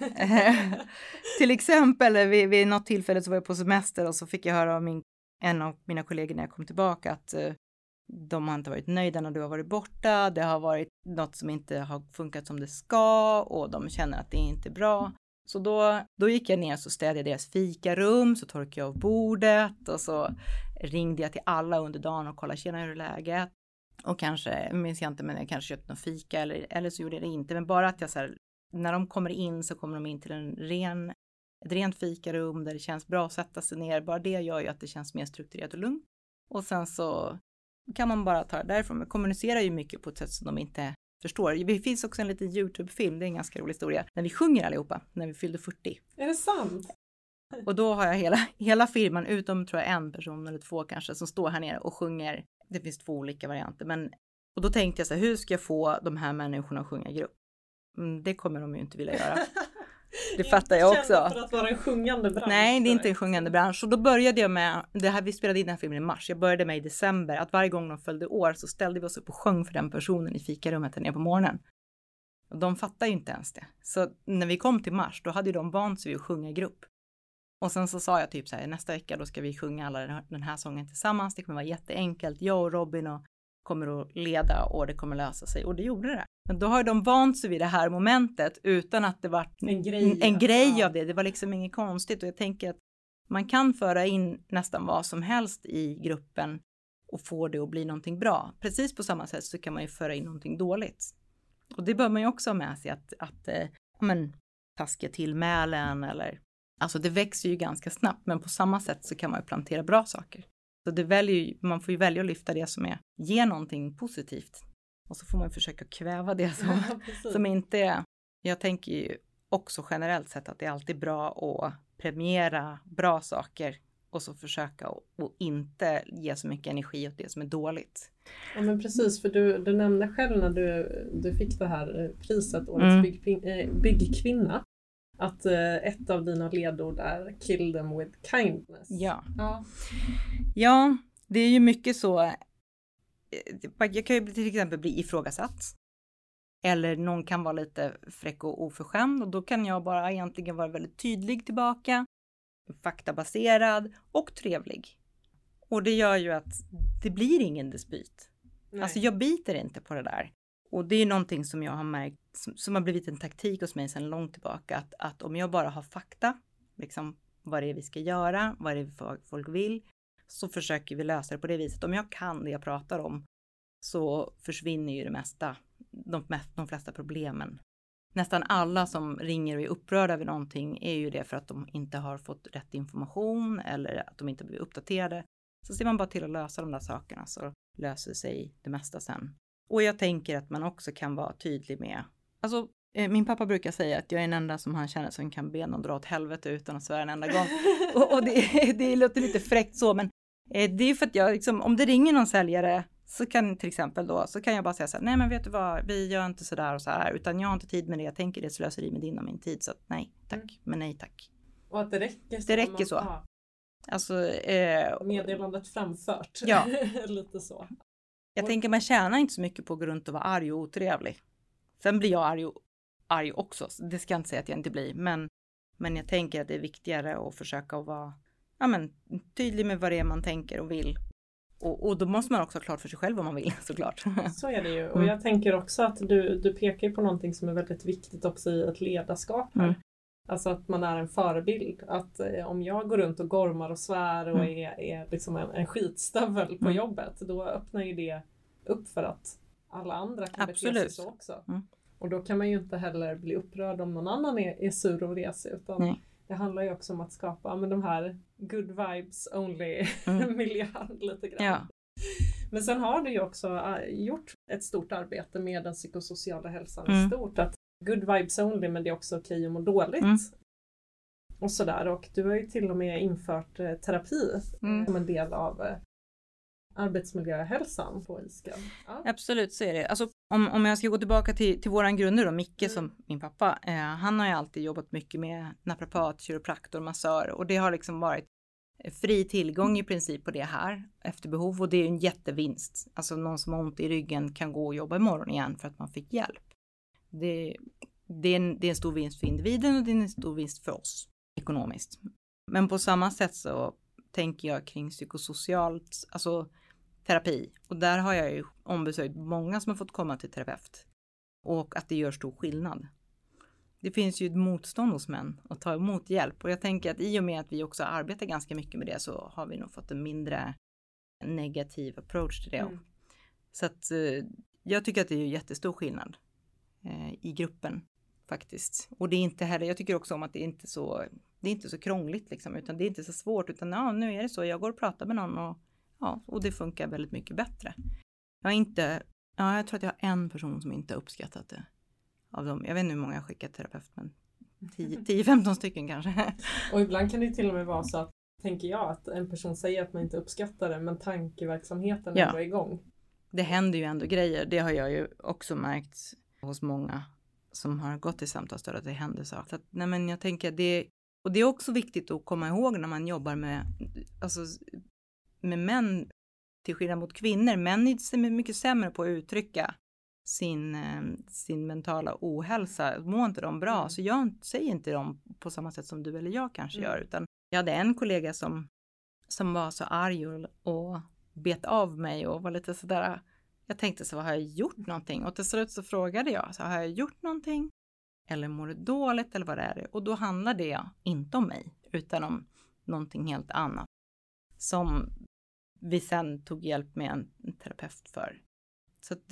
Till exempel vid något tillfälle så var jag på semester och så fick jag höra av en av mina kollegor när jag kom tillbaka att de har inte varit nöjda när du har varit borta. Det har varit något som inte har funkat som det ska och de känner att det inte är bra. Så då gick jag ner och så städade jag deras fikarum, så torkade jag av bordet och så ringde jag till alla under dagen och kollade hur är läget. Och kanske, minns jag inte, men jag kanske köpte någon fika eller så gjorde jag det inte. Men bara att jag så här, när de kommer in så kommer de in till ett rent fikarum där det känns bra att sätta sig ner. Bara det gör ju att det känns mer strukturerat och lugnt. Och sen så kan man bara ta det därifrån. Man kommunicerar ju mycket på ett sätt som de inte förstår. Det finns också en liten YouTube-film, det är en ganska rolig historia. När vi sjunger allihopa, när vi fyllde 40. Är det sant? Och då har jag hela filmen, utom tror jag en person eller två kanske, som står här nere och sjunger. Det finns 2 olika varianter. Och då tänkte jag så här, hur ska jag få de här människorna att sjunga i grupp? Det kommer de ju inte vilja göra. Det fattar jag också. För att vara en sjungande bransch. Nej, det är inte en sjungande bransch. Så då började jag med, vi spelade in den här filmen i mars. Jag började med i december att varje gång de följde år så ställde vi oss upp och sjöng för den personen i fikarummet ner på morgonen. Och de fattar ju inte ens det. Så när vi kom till mars, då hade ju de vant sig vid att sjunga i grupp. Och sen så sa jag typ så här, nästa vecka då ska vi sjunga alla den här sången tillsammans. Det kommer vara jätteenkelt. Jag och Robin kommer att leda och det kommer lösa sig. Och det gjorde det. Men då har de vant sig vid det här momentet utan att det var en grej av det. Det var liksom inget konstigt. Och jag tänker att man kan föra in nästan vad som helst i gruppen och få det att bli någonting bra. Precis på samma sätt så kan man ju föra in någonting dåligt. Och det bör man ju också ha med sig att taskiga tillmälen eller... Alltså det växer ju ganska snabbt, men på samma sätt så kan man ju plantera bra saker. Så man får ju välja att lyfta det som ger någonting positivt. Och så får man försöka kväva det som inte är. Jag tänker ju också generellt sett att det är alltid bra att premiera bra saker. Och så försöka och inte ge så mycket energi åt det som är dåligt. Ja men precis, för du nämnde själv när du fick det här priset, Årets byggkvinna. Att ett av dina ledord är kill them with kindness. Ja, det är ju mycket så. Jag kan ju till exempel bli ifrågasatt. Eller någon kan vara lite fräck och oförskämd. Och då kan jag bara egentligen vara väldigt tydlig tillbaka. Faktabaserad och trevlig. Och det gör ju att det blir ingen dispyt. Nej. Alltså jag biter inte på det där. Och det är någonting som jag har märkt, som har blivit en taktik hos mig sedan långt tillbaka. Att om jag bara har fakta, liksom vad det är vi ska göra, vad det är folk vill, så försöker vi lösa det på det viset. Om jag kan det jag pratar om så försvinner ju det mesta, de flesta problemen. Nästan alla som ringer och är upprörda över någonting är ju det för att de inte har fått rätt information eller att de inte blir uppdaterade. Så ser man bara till att lösa de där sakerna så löser sig det mesta sen. Och jag tänker att man också kan vara tydlig med, alltså min pappa brukar säga att jag är den enda som han känner som kan be någon dra åt helvete utan att svära en enda gång. och det låter lite fräckt så, men det är för att jag liksom, om det ringer någon säljare så kan till exempel då, så kan jag bara säga så här, nej men vet du vad, vi gör inte sådär och så här, utan jag har inte tid med det, jag tänker det slöseri med din och min tid, så att nej tack, men nej tack. Och att det räcker så. Det räcker så. Alltså, meddelandet framfört. Ja. Lite så. Jag tänker man tjänar inte så mycket på att gå runt och vara arg och otrevlig. Sen blir jag arg också. Det ska jag inte säga att jag inte blir. Men jag tänker att det är viktigare att försöka att vara tydlig med vad det är man tänker och vill. Och då måste man också ha klart för sig själv vad man vill, såklart. Så är det ju. Och jag tänker också att du pekar på någonting som är väldigt viktigt också i ett ledarskap här. Alltså att man är en förebild. Att om jag går runt och gormar och svär och är liksom en skitstövel på jobbet, då öppnar ju det upp för att alla andra kan bete sig så också. Och då kan man ju inte heller bli upprörd om någon annan är sur och resig, utan det handlar ju också om att skapa de här good vibes only miljön lite grann. Ja. Men sen har du ju också gjort ett stort arbete med den psykosociala hälsan i stort. Att good vibes only, men det är också okej att må dåligt. Och sådär. Och du har ju till och med infört terapi som en del av arbetsmiljöhälsan på ISKA. Ja. Absolut, så är det. Alltså, om jag ska gå tillbaka till våran grundare då, Micke som min pappa, han har ju alltid jobbat mycket med naprapat, kiropraktor, massör, och det har liksom varit fri tillgång i princip på det här efter behov, och det är en jättevinst. Alltså någon som har ont i ryggen kan gå och jobba imorgon igen för att man fick hjälp. Det är en stor vinst för individen och det är en stor vinst för oss ekonomiskt. Men på samma sätt så tänker jag kring psykosocialt, alltså terapi. Och där har jag ju ombesökt många som har fått komma till terapeut. Och att det gör stor skillnad. Det finns ju ett motstånd hos män att ta emot hjälp. Och jag tänker att i och med att vi också arbetar ganska mycket med det så har vi nog fått en mindre negativ approach till det. Mm. Så att jag tycker att det är jättestor skillnad i gruppen faktiskt. Och det är inte heller, jag tycker också om att det är inte så krångligt liksom, utan det är inte så svårt, utan nu är det så, jag går och pratar med någon och det funkar väldigt mycket bättre. Jag tror att jag har en person som inte har uppskattat det av dem. Jag vet inte hur många jag skickat terapeut, men 10-15 stycken kanske. Och ibland kan det till och med vara så att, tänker jag, att en person säger att man inte uppskattar det, men tankeverksamheten är igång. Det händer ju ändå grejer, det har jag ju också märkt hos många som har gått i samtalsstöd, att det händer saker. Så att, nej, men jag tänker att det är också viktigt att komma ihåg när man jobbar med män till skillnad mot kvinnor. Män är mycket sämre på att uttrycka sin mentala ohälsa. Mår inte de bra, så jag säger inte dem på samma sätt som du eller jag kanske gör. Utan jag hade en kollega som var så arg och bet av mig och var lite sådär. Jag tänkte så, har jag gjort någonting? Och till slut så frågade jag, så har jag gjort någonting? Eller mår du dåligt? Eller vad är det? Och då handlade det inte om mig, utan om någonting helt annat. Som vi sen tog hjälp med en terapeut för. Så att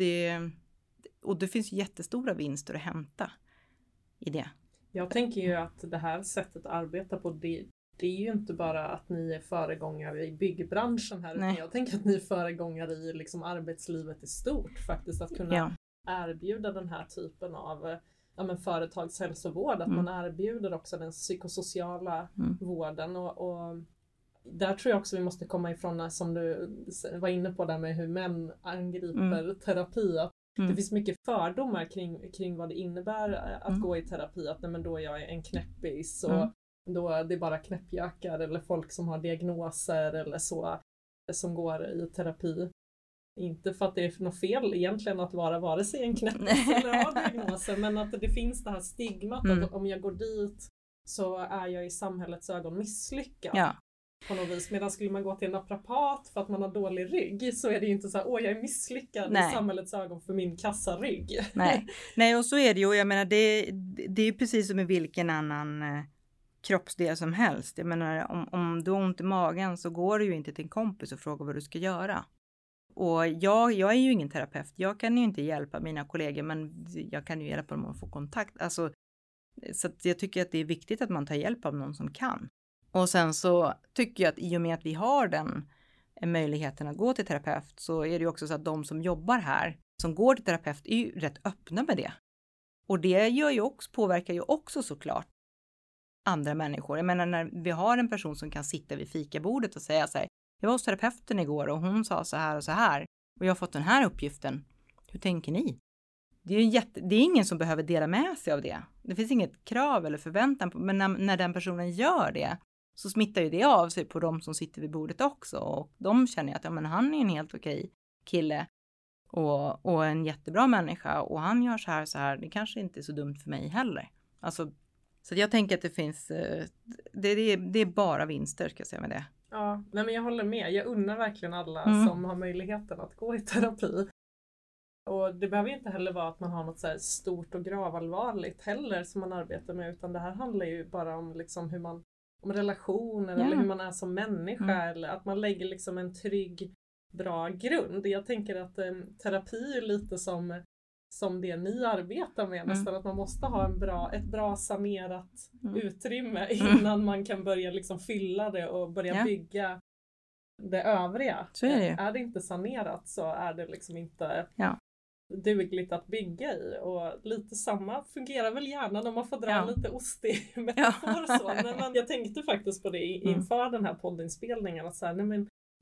det finns jättestora vinster att hämta i det. Jag tänker ju att det här sättet att arbeta på, det är ju inte bara att ni är föregångare i byggbranschen här. Utan jag tänker att ni är föregångare i liksom arbetslivet i stort faktiskt. Att kunna erbjuda den här typen av företagshälsovård. Att man erbjuder också den psykosociala vården. Och där tror jag också vi måste komma ifrån, som du var inne på där med hur män angriper terapi. Att det finns mycket fördomar kring vad det innebär att gå i terapi. Att men då är jag en knäppis och då är det bara knäppjökar eller folk som har diagnoser eller så som går i terapi. Inte för att det är något fel egentligen att vara vare sig en knäppis eller ha diagnoser, men att det finns det här stigmat att om jag går dit så är jag i samhällets ögon misslyckad. Ja. På något vis. Medan skulle man gå till en naprapat för att man har dålig rygg, så är det ju inte så här, jag är misslyckad i samhällets ögon för min kassarygg. Nej, och så är det ju. Jag menar, det är precis som med vilken annan kroppsdel som helst. Jag menar, om du har ont i magen så går du ju inte till en kompis och frågar vad du ska göra. Och jag är ju ingen terapeut. Jag kan ju inte hjälpa mina kollegor, men jag kan ju hjälpa dem att få kontakt. Alltså, så att jag tycker att det är viktigt att man tar hjälp av någon som kan. Och sen så tycker jag att i och med att vi har den möjligheten att gå till terapeut, så är det ju också så att de som jobbar här, som går till terapeut, är ju rätt öppna med det. Och det påverkar ju också såklart andra människor. Jag menar, när vi har en person som kan sitta vid fikabordet och säga så här, jag var hos terapeuten igår och hon sa så här och så här, och jag har fått den här uppgiften. Hur tänker ni? Det är ingen som behöver dela med sig av det. Det finns inget krav eller förväntan på, men när den personen gör det, så smittar ju det av sig på de som sitter vid bordet också. Och de känner att han är en helt okej kille och en jättebra människa. Och han gör så här. Det kanske inte är så dumt för mig heller. Alltså, så jag tänker att det finns, det är bara vinster, ska jag säga med det. Ja, men jag håller med. Jag unnar verkligen alla som har möjligheten att gå i terapi. Och det behöver inte heller vara att man har något så här stort och gravallvarligt heller som man arbetar med. Utan det här handlar ju bara om liksom om relationer eller hur man är som människa. Eller att man lägger liksom en trygg, bra grund. Jag tänker att terapi är lite som det ni arbetar med. Nästan att man måste ha ett bra sanerat utrymme innan man kan börja liksom fylla det och börja bygga det övriga. Så är det. Är det inte sanerat så är det liksom inte dugligt att bygga i. Och lite samma fungerar väl gärna när man får dra lite ostig metafor så. Men jag tänkte faktiskt på det inför den här poddinspelningen. Att så här,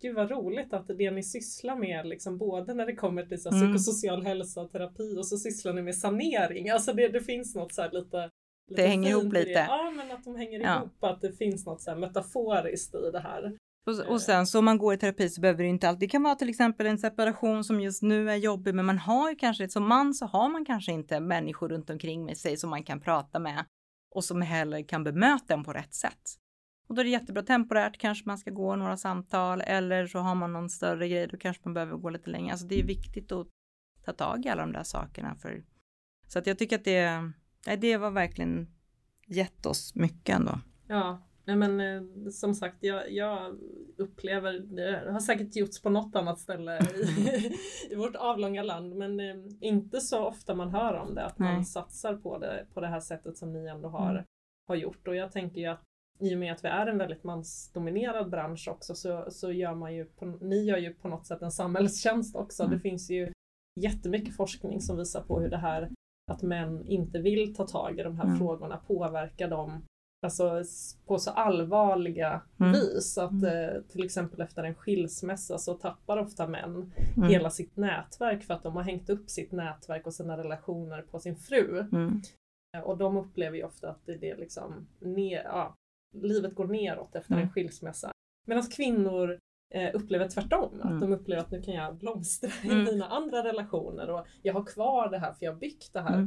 gud vad roligt att det ni sysslar med liksom, både när det kommer till så här, psykosocial hälsa och terapi, och så sysslar ni med sanering. Alltså det finns något så här lite det hänger ihop lite. Ja, men att de hänger ihop, att det finns något så här metaforiskt i det här. Och sen så om man går i terapi så behöver det inte alltid. Det kan vara till exempel en separation som just nu är jobbig, men man har ju kanske, som man så har man kanske inte människor runt omkring med sig som man kan prata med och som heller kan bemöta en på rätt sätt. Och då är det jättebra temporärt, kanske man ska gå några samtal, eller så har man någon större grej, då kanske man behöver gå lite längre. Alltså det är viktigt att ta tag i alla de där sakerna. Så att jag tycker att det var verkligen gett oss mycket ändå. Ja, men som sagt, jag upplever, det har säkert gjorts på något annat ställe i vårt avlånga land, men inte så ofta man hör om det, att man satsar på det här sättet som ni ändå har gjort. Och jag tänker ju att i och med att vi är en väldigt mansdominerad bransch också, så gör man ju ni gör ju på något sätt en samhällstjänst också. Det finns ju jättemycket forskning som visar på hur det här att män inte vill ta tag i de här frågorna påverkar dem, alltså på så allvarliga vis att till exempel efter en skilsmässa så tappar ofta män hela sitt nätverk för att de har hängt upp sitt nätverk och sina relationer på sin fru. Och de upplever ju ofta att det är liksom livet går neråt efter en skilsmässa. Medan kvinnor upplever tvärtom. Att de upplever att nu kan jag blomstra i mina andra relationer och jag har kvar det här för jag har byggt det här.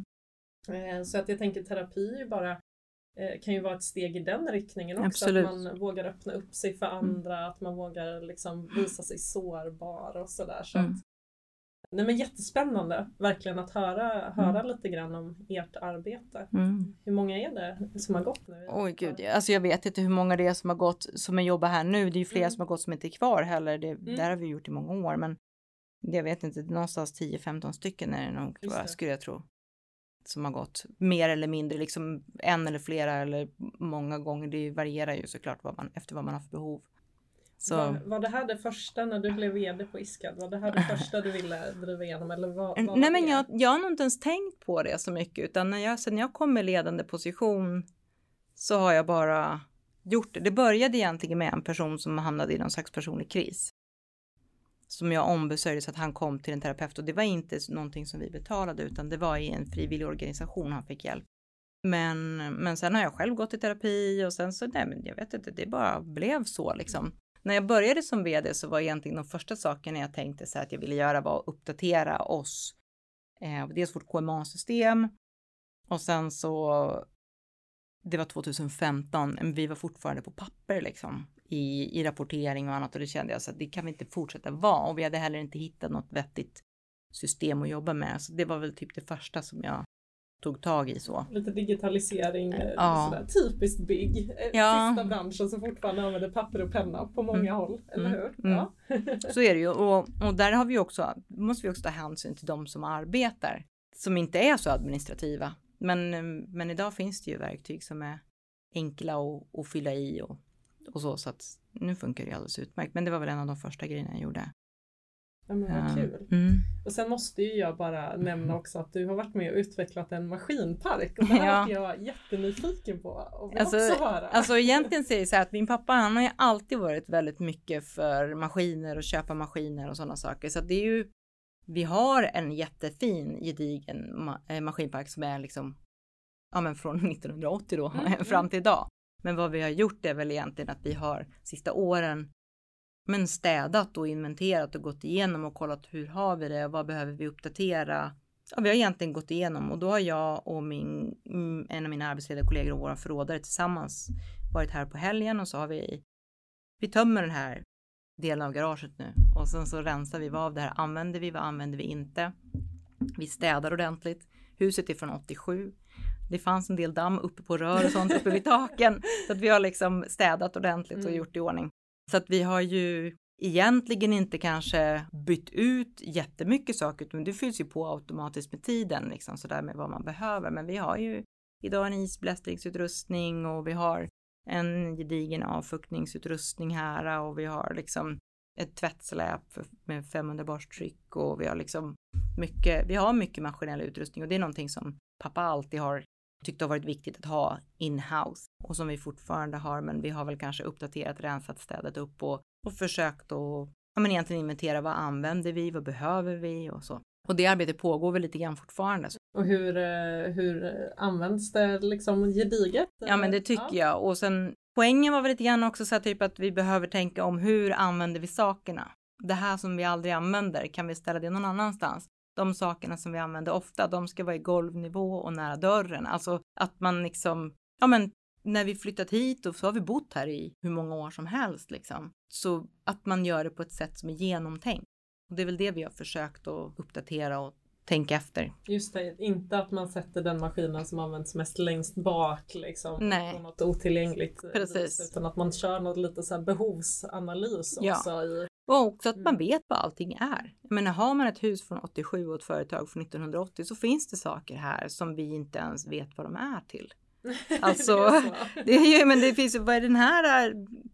Så att jag tänker terapi är bara kan ju vara ett steg i den riktningen också. Absolut. Att man vågar öppna upp sig för andra, att man vågar liksom visa sig sårbar och sådär. Så att, nej men jättespännande verkligen att höra lite grann om ert arbete. Hur många är det som har gått nu? Oj gud, alltså jag vet inte hur många det är som har gått som jobbar här nu. Det är ju flera som har gått som inte är kvar heller. Där har vi gjort i många år, men jag vet inte, någonstans 10-15 stycken är det nog, skulle jag tro. Som har gått mer eller mindre, liksom en eller flera eller många gånger. Det varierar ju såklart efter vad man har för behov. Så. Var det här det första när du blev vd på Iskad? Var det här det första du ville driva igenom? Eller vad nej, men jag har nog inte ens tänkt på det så mycket. Utan sen jag kom i ledande position så har jag bara gjort det. Det började egentligen med en person som hamnade i någon slags personlig kris. Som jag ombesörjde så att han kom till en terapeut. Och det var inte någonting som vi betalade, utan det var i en frivillig organisation han fick hjälp. Men sen har jag själv gått i terapi och sen så, nej men jag vet inte, det bara blev så liksom. När jag började som vd så var egentligen de första sakerna jag tänkte så att jag ville göra var att uppdatera oss. Dels vårt KMA-system och sen så, det var 2015, men vi var fortfarande på papper liksom i rapportering och annat, och det kände jag så att det kan vi inte fortsätta vara, och vi hade heller inte hittat något vettigt system att jobba med, så det var väl typ det första som jag tog tag i så. Lite digitalisering, sådär, typiskt bygg. Sista branschen som fortfarande använder papper och penna på många håll, eller hur? Ja. Så är det ju, och där har vi måste vi också ta hänsyn till de som arbetar, som inte är så administrativa. Men idag finns det ju verktyg som är enkla att fylla i och så att nu funkar det alldeles utmärkt. Men det var väl en av de första grejerna jag gjorde. Ja, men vad kul. Och sen måste ju jag bara nämna också att du har varit med och utvecklat en maskinpark. Och det här är jag jättenyfiken på och vill också höra. Alltså egentligen säger jag så här att min pappa, han har ju alltid varit väldigt mycket för maskiner och köpa maskiner och sådana saker. Så att det är ju, vi har en jättefin gedigen maskinpark som är liksom, ja men från 1980 då fram till idag. Men vad vi har gjort är väl egentligen att vi har sista åren städat och inventerat och gått igenom och kollat hur har vi det och vad behöver vi uppdatera. Ja, vi har egentligen gått igenom, och då har jag och en av mina arbetsledarkollegor och våra förrådare tillsammans varit här på helgen, och så har vi tömmer den här delen av garaget nu och sen så rensar vi vad av det här använder vi, vad använder vi inte. Vi städar ordentligt. Huset är från 87. Det fanns en del damm uppe på rör och sånt uppe vid taken. Så att vi har liksom städat ordentligt och gjort i ordning. Så att vi har ju egentligen inte kanske bytt ut jättemycket saker. Men det fylls ju på automatiskt med tiden. Liksom, sådär med vad man behöver. Men vi har ju idag en isblästringsutrustning. Och vi har en gedigen avfuktningsutrustning här. Och vi har liksom ett tvättsläp med 500 bars tryck. Och vi har liksom mycket maskinell utrustning. Och det är någonting som pappa alltid har tyckt har varit viktigt att ha in-house. Och som vi fortfarande har, men vi har väl kanske uppdaterat, rensat, städat upp och och försökt att egentligen inventera vad använder vi, vad behöver vi och så. Och det arbetet pågår väl lite grann fortfarande. Och hur används det liksom gediget? Ja, men det tycker jag. Och sen poängen var väl lite grann också så här, typ att vi behöver tänka om hur använder vi sakerna. Det här som vi aldrig använder, kan vi ställa det någon annanstans? De sakerna som vi använder ofta, de ska vara i golvnivå och nära dörren. Alltså att man liksom, när vi flyttat hit och så har vi bott här i hur många år som helst liksom. Så att man gör det på ett sätt som är genomtänkt. Och det är väl det vi har försökt att uppdatera och tänka efter. Just det, inte att man sätter den maskinen som används mest längst bak liksom. Nej. På något otillgängligt. Precis. Utan att man kör något lite så här behovsanalys också. Och också att man vet vad allting är. Jag menar, har man ett hus från 87 och ett företag från 1980 så finns det saker här som vi inte ens vet vad de är till. Alltså, det finns ju, vad är den här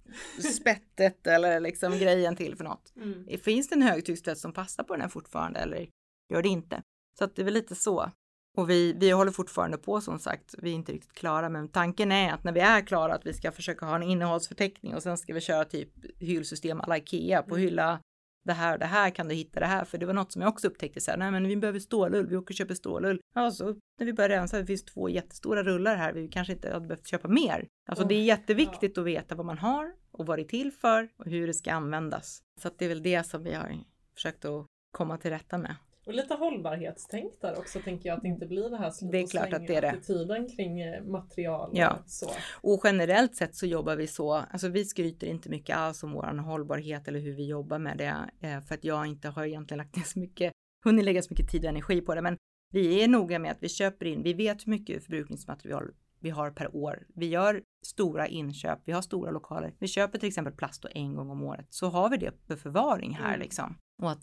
spettet eller liksom grejen till för något? Finns det en högtryckstvätt som passar på den här fortfarande eller gör det inte? Så att det är väl lite så. Och vi håller fortfarande på, som sagt, vi är inte riktigt klara, men tanken är att när vi är klara att vi ska försöka ha en innehållsförteckning och sen ska vi köra typ hyllsystem alla IKEA på hylla det här kan du hitta det här, för det var något som jag också upptäckte så här, nej men vi behöver stålull, vi åker och köper stålull. Ja, så när vi började rensa, det finns 2 jättestora rullar här, vi kanske inte hade behövt köpa mer. Alltså det är jätteviktigt att veta vad man har och vad det är till för och hur det ska användas. Så att det är väl det som vi har försökt att komma till rätta med. Och lite hållbarhetstänk där också, tänker jag, att det inte blir det här det är klart att det är det. Attityden kring material. Ja. Så. Och generellt sett så jobbar vi så, alltså vi skryter inte mycket alls om vår hållbarhet eller hur vi jobbar med det, för att jag inte har egentligen hunnit lägga så mycket tid och energi på det, men vi är noga med att vi köper in, vi vet hur mycket förbrukningsmaterial vi har per år. Vi gör stora inköp, vi har stora lokaler. Vi köper till exempel plast en gång om året, så har vi det för förvaring här liksom. Och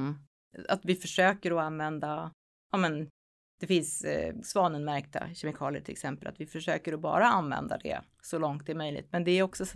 att vi försöker att använda, det finns svanenmärkta kemikalier till exempel, att vi försöker att bara använda det så långt det är möjligt. Men det är också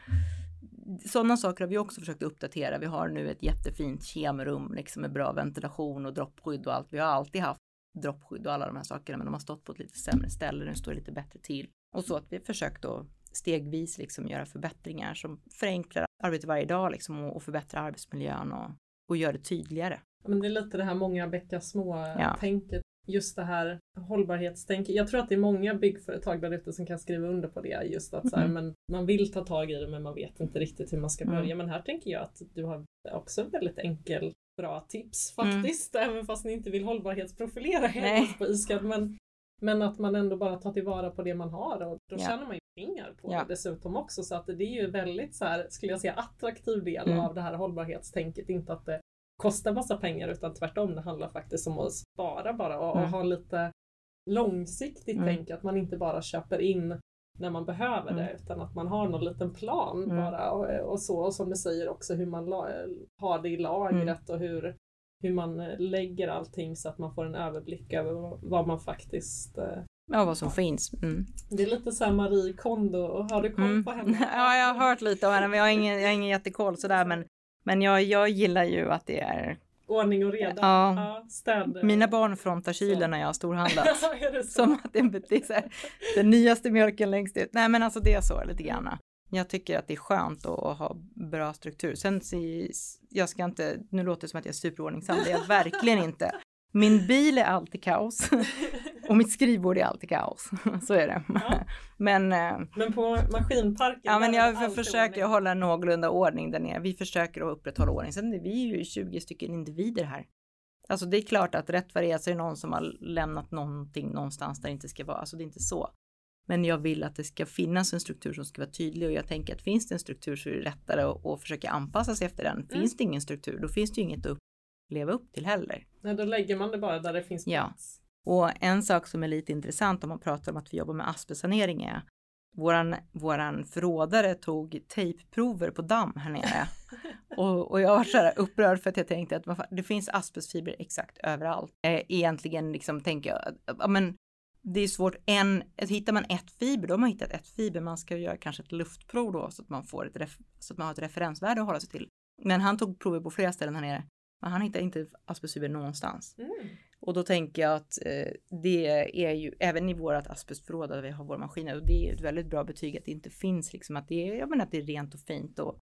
sådana saker har vi också försökt uppdatera. Vi har nu ett jättefint kemrum liksom med bra ventilation och droppskydd och allt. Vi har alltid haft droppskydd och alla de här sakerna, men de har stått på ett lite sämre ställe, nu står det lite bättre till. Och så att vi försökt att stegvis liksom göra förbättringar som förenklar arbetet varje dag liksom, och förbättrar arbetsmiljön och gör det tydligare. Men det är lite det här många bäckar små tänket. Just det här hållbarhetstänket. Jag tror att det är många byggföretag där ute som kan skriva under på det. Just att så här, men man vill ta tag i det, men man vet inte riktigt hur man ska börja. Men här tänker jag att du har också väldigt bra tips faktiskt. Även fast ni inte vill hållbarhetsprofilera helt på Iskad. Men att man ändå bara tar tillvara på det man har. Och då tjänar man ju pengar på det dessutom också. Så att det är ju väldigt så här, skulle jag säga, attraktiv del av det här hållbarhetstänket. Inte att det kostar massa pengar, utan tvärtom, det handlar faktiskt om att spara bara och ha lite långsiktigt tänk, att man inte bara köper in när man behöver det, utan att man har någon liten plan bara och så, och som du säger också hur man har det i lagret och hur man lägger allting så att man får en överblick över vad man faktiskt vad som finns. Det är lite så här Marie Kondo, har du koll på henne? Ja, jag har hört lite om henne, men jag har ingen jättekoll sådär, men jag gillar ju att det är ordning och reda. Städ. Mina barn frontar kylen när jag har storhandlat. Som att det är så här, den nyaste mjölken längst ut. Nej, men alltså det är så lite grann. Jag tycker att det är skönt att ha bra struktur. Sen jag ska inte, nu låter det som att jag är superordningsam, det är jag verkligen inte. Min bil är alltid kaos. Och mitt skrivbord är alltid kaos. Så är det. Ja. Men på maskinparken... Ja, men jag försöker hålla någorlunda ordning där nere. Vi försöker att upprätthålla ordning. Sen är vi ju 20 stycken individer här. Alltså det är klart att rätt vad det är så är det någon som har lämnat någonting någonstans där det inte ska vara. Alltså det är inte så. Men jag vill att det ska finnas en struktur som ska vara tydlig. Och jag tänker att finns det en struktur så är det lättare att försöka anpassa sig efter den. Finns det ingen struktur, då finns det ju inget att leva upp till heller. Nej, då lägger man det bara där det finns plats. Och en sak som är lite intressant om man pratar om att vi jobbar med asbestsanering är våran förrådare tog tejpprover på damm här nere. och jag var så här upprörd för att jag tänkte att det finns asbestfiber exakt överallt. Egentligen liksom tänker jag, men det är svårt. Hittar man ett fiber, då har man hittat ett fiber. Man ska göra kanske ett luftprov då så att man får så att man har ett referensvärde att hålla sig till. Men han tog prover på flera ställen här nere. Men han hittade inte asbestfiber någonstans. Och då tänker jag att det är ju även i vårat asbestförråd där vi har våra maskiner. Och det är ett väldigt bra betyg att det inte finns liksom att det är, jag menar att det är rent och fint. Och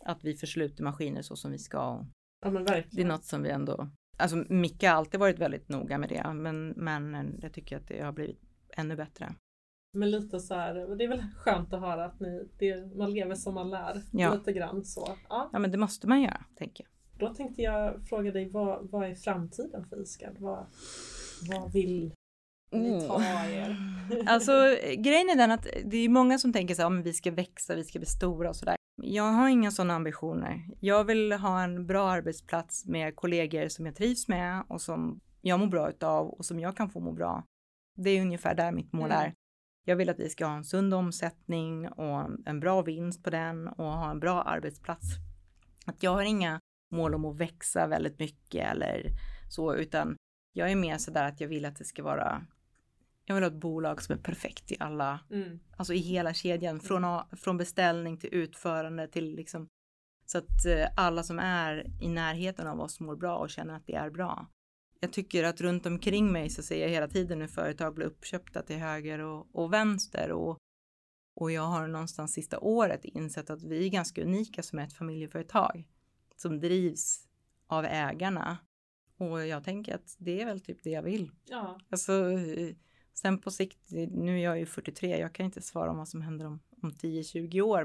att vi försluter maskiner så som vi ska. Ja, men verkligen. Det är något som vi ändå, alltså Micke har alltid varit väldigt noga med det, men jag tycker att det har blivit ännu bättre. Men lite så här, det är väl skönt att höra att man lever som man lär, lite grann så. Ja, men det måste man göra, tänker jag. Då tänkte jag fråga dig, vad är framtiden för Iskard? Vad vill ni ta er? Alltså grejen är den att det är många som tänker så här, men vi ska växa, vi ska bli stora och sådär. Jag har inga sådana ambitioner. Jag vill ha en bra arbetsplats med kollegor som jag trivs med och som jag mår bra utav och som jag kan få må bra. Det är ungefär där mitt mål är. Jag vill att vi ska ha en sund omsättning och en bra vinst på den och ha en bra arbetsplats. Att jag har inga mål om att växa väldigt mycket eller så, utan jag är mer sådär att jag vill att det ska vara, jag vill ha ett bolag som är perfekt i alla, alltså i hela kedjan, från beställning till utförande till liksom, så att alla som är i närheten av oss mår bra och känner att det är bra. Jag tycker att runt omkring mig så ser jag hela tiden hur företag blir uppköpta till höger och vänster och jag har någonstans sista året insett att vi är ganska unika som ett familjeföretag som drivs av ägarna. Och jag tänker att det är väl typ det jag vill. Ja. Alltså, sen på sikt, nu är jag ju 43, jag kan inte svara om vad som händer om 10-20 år.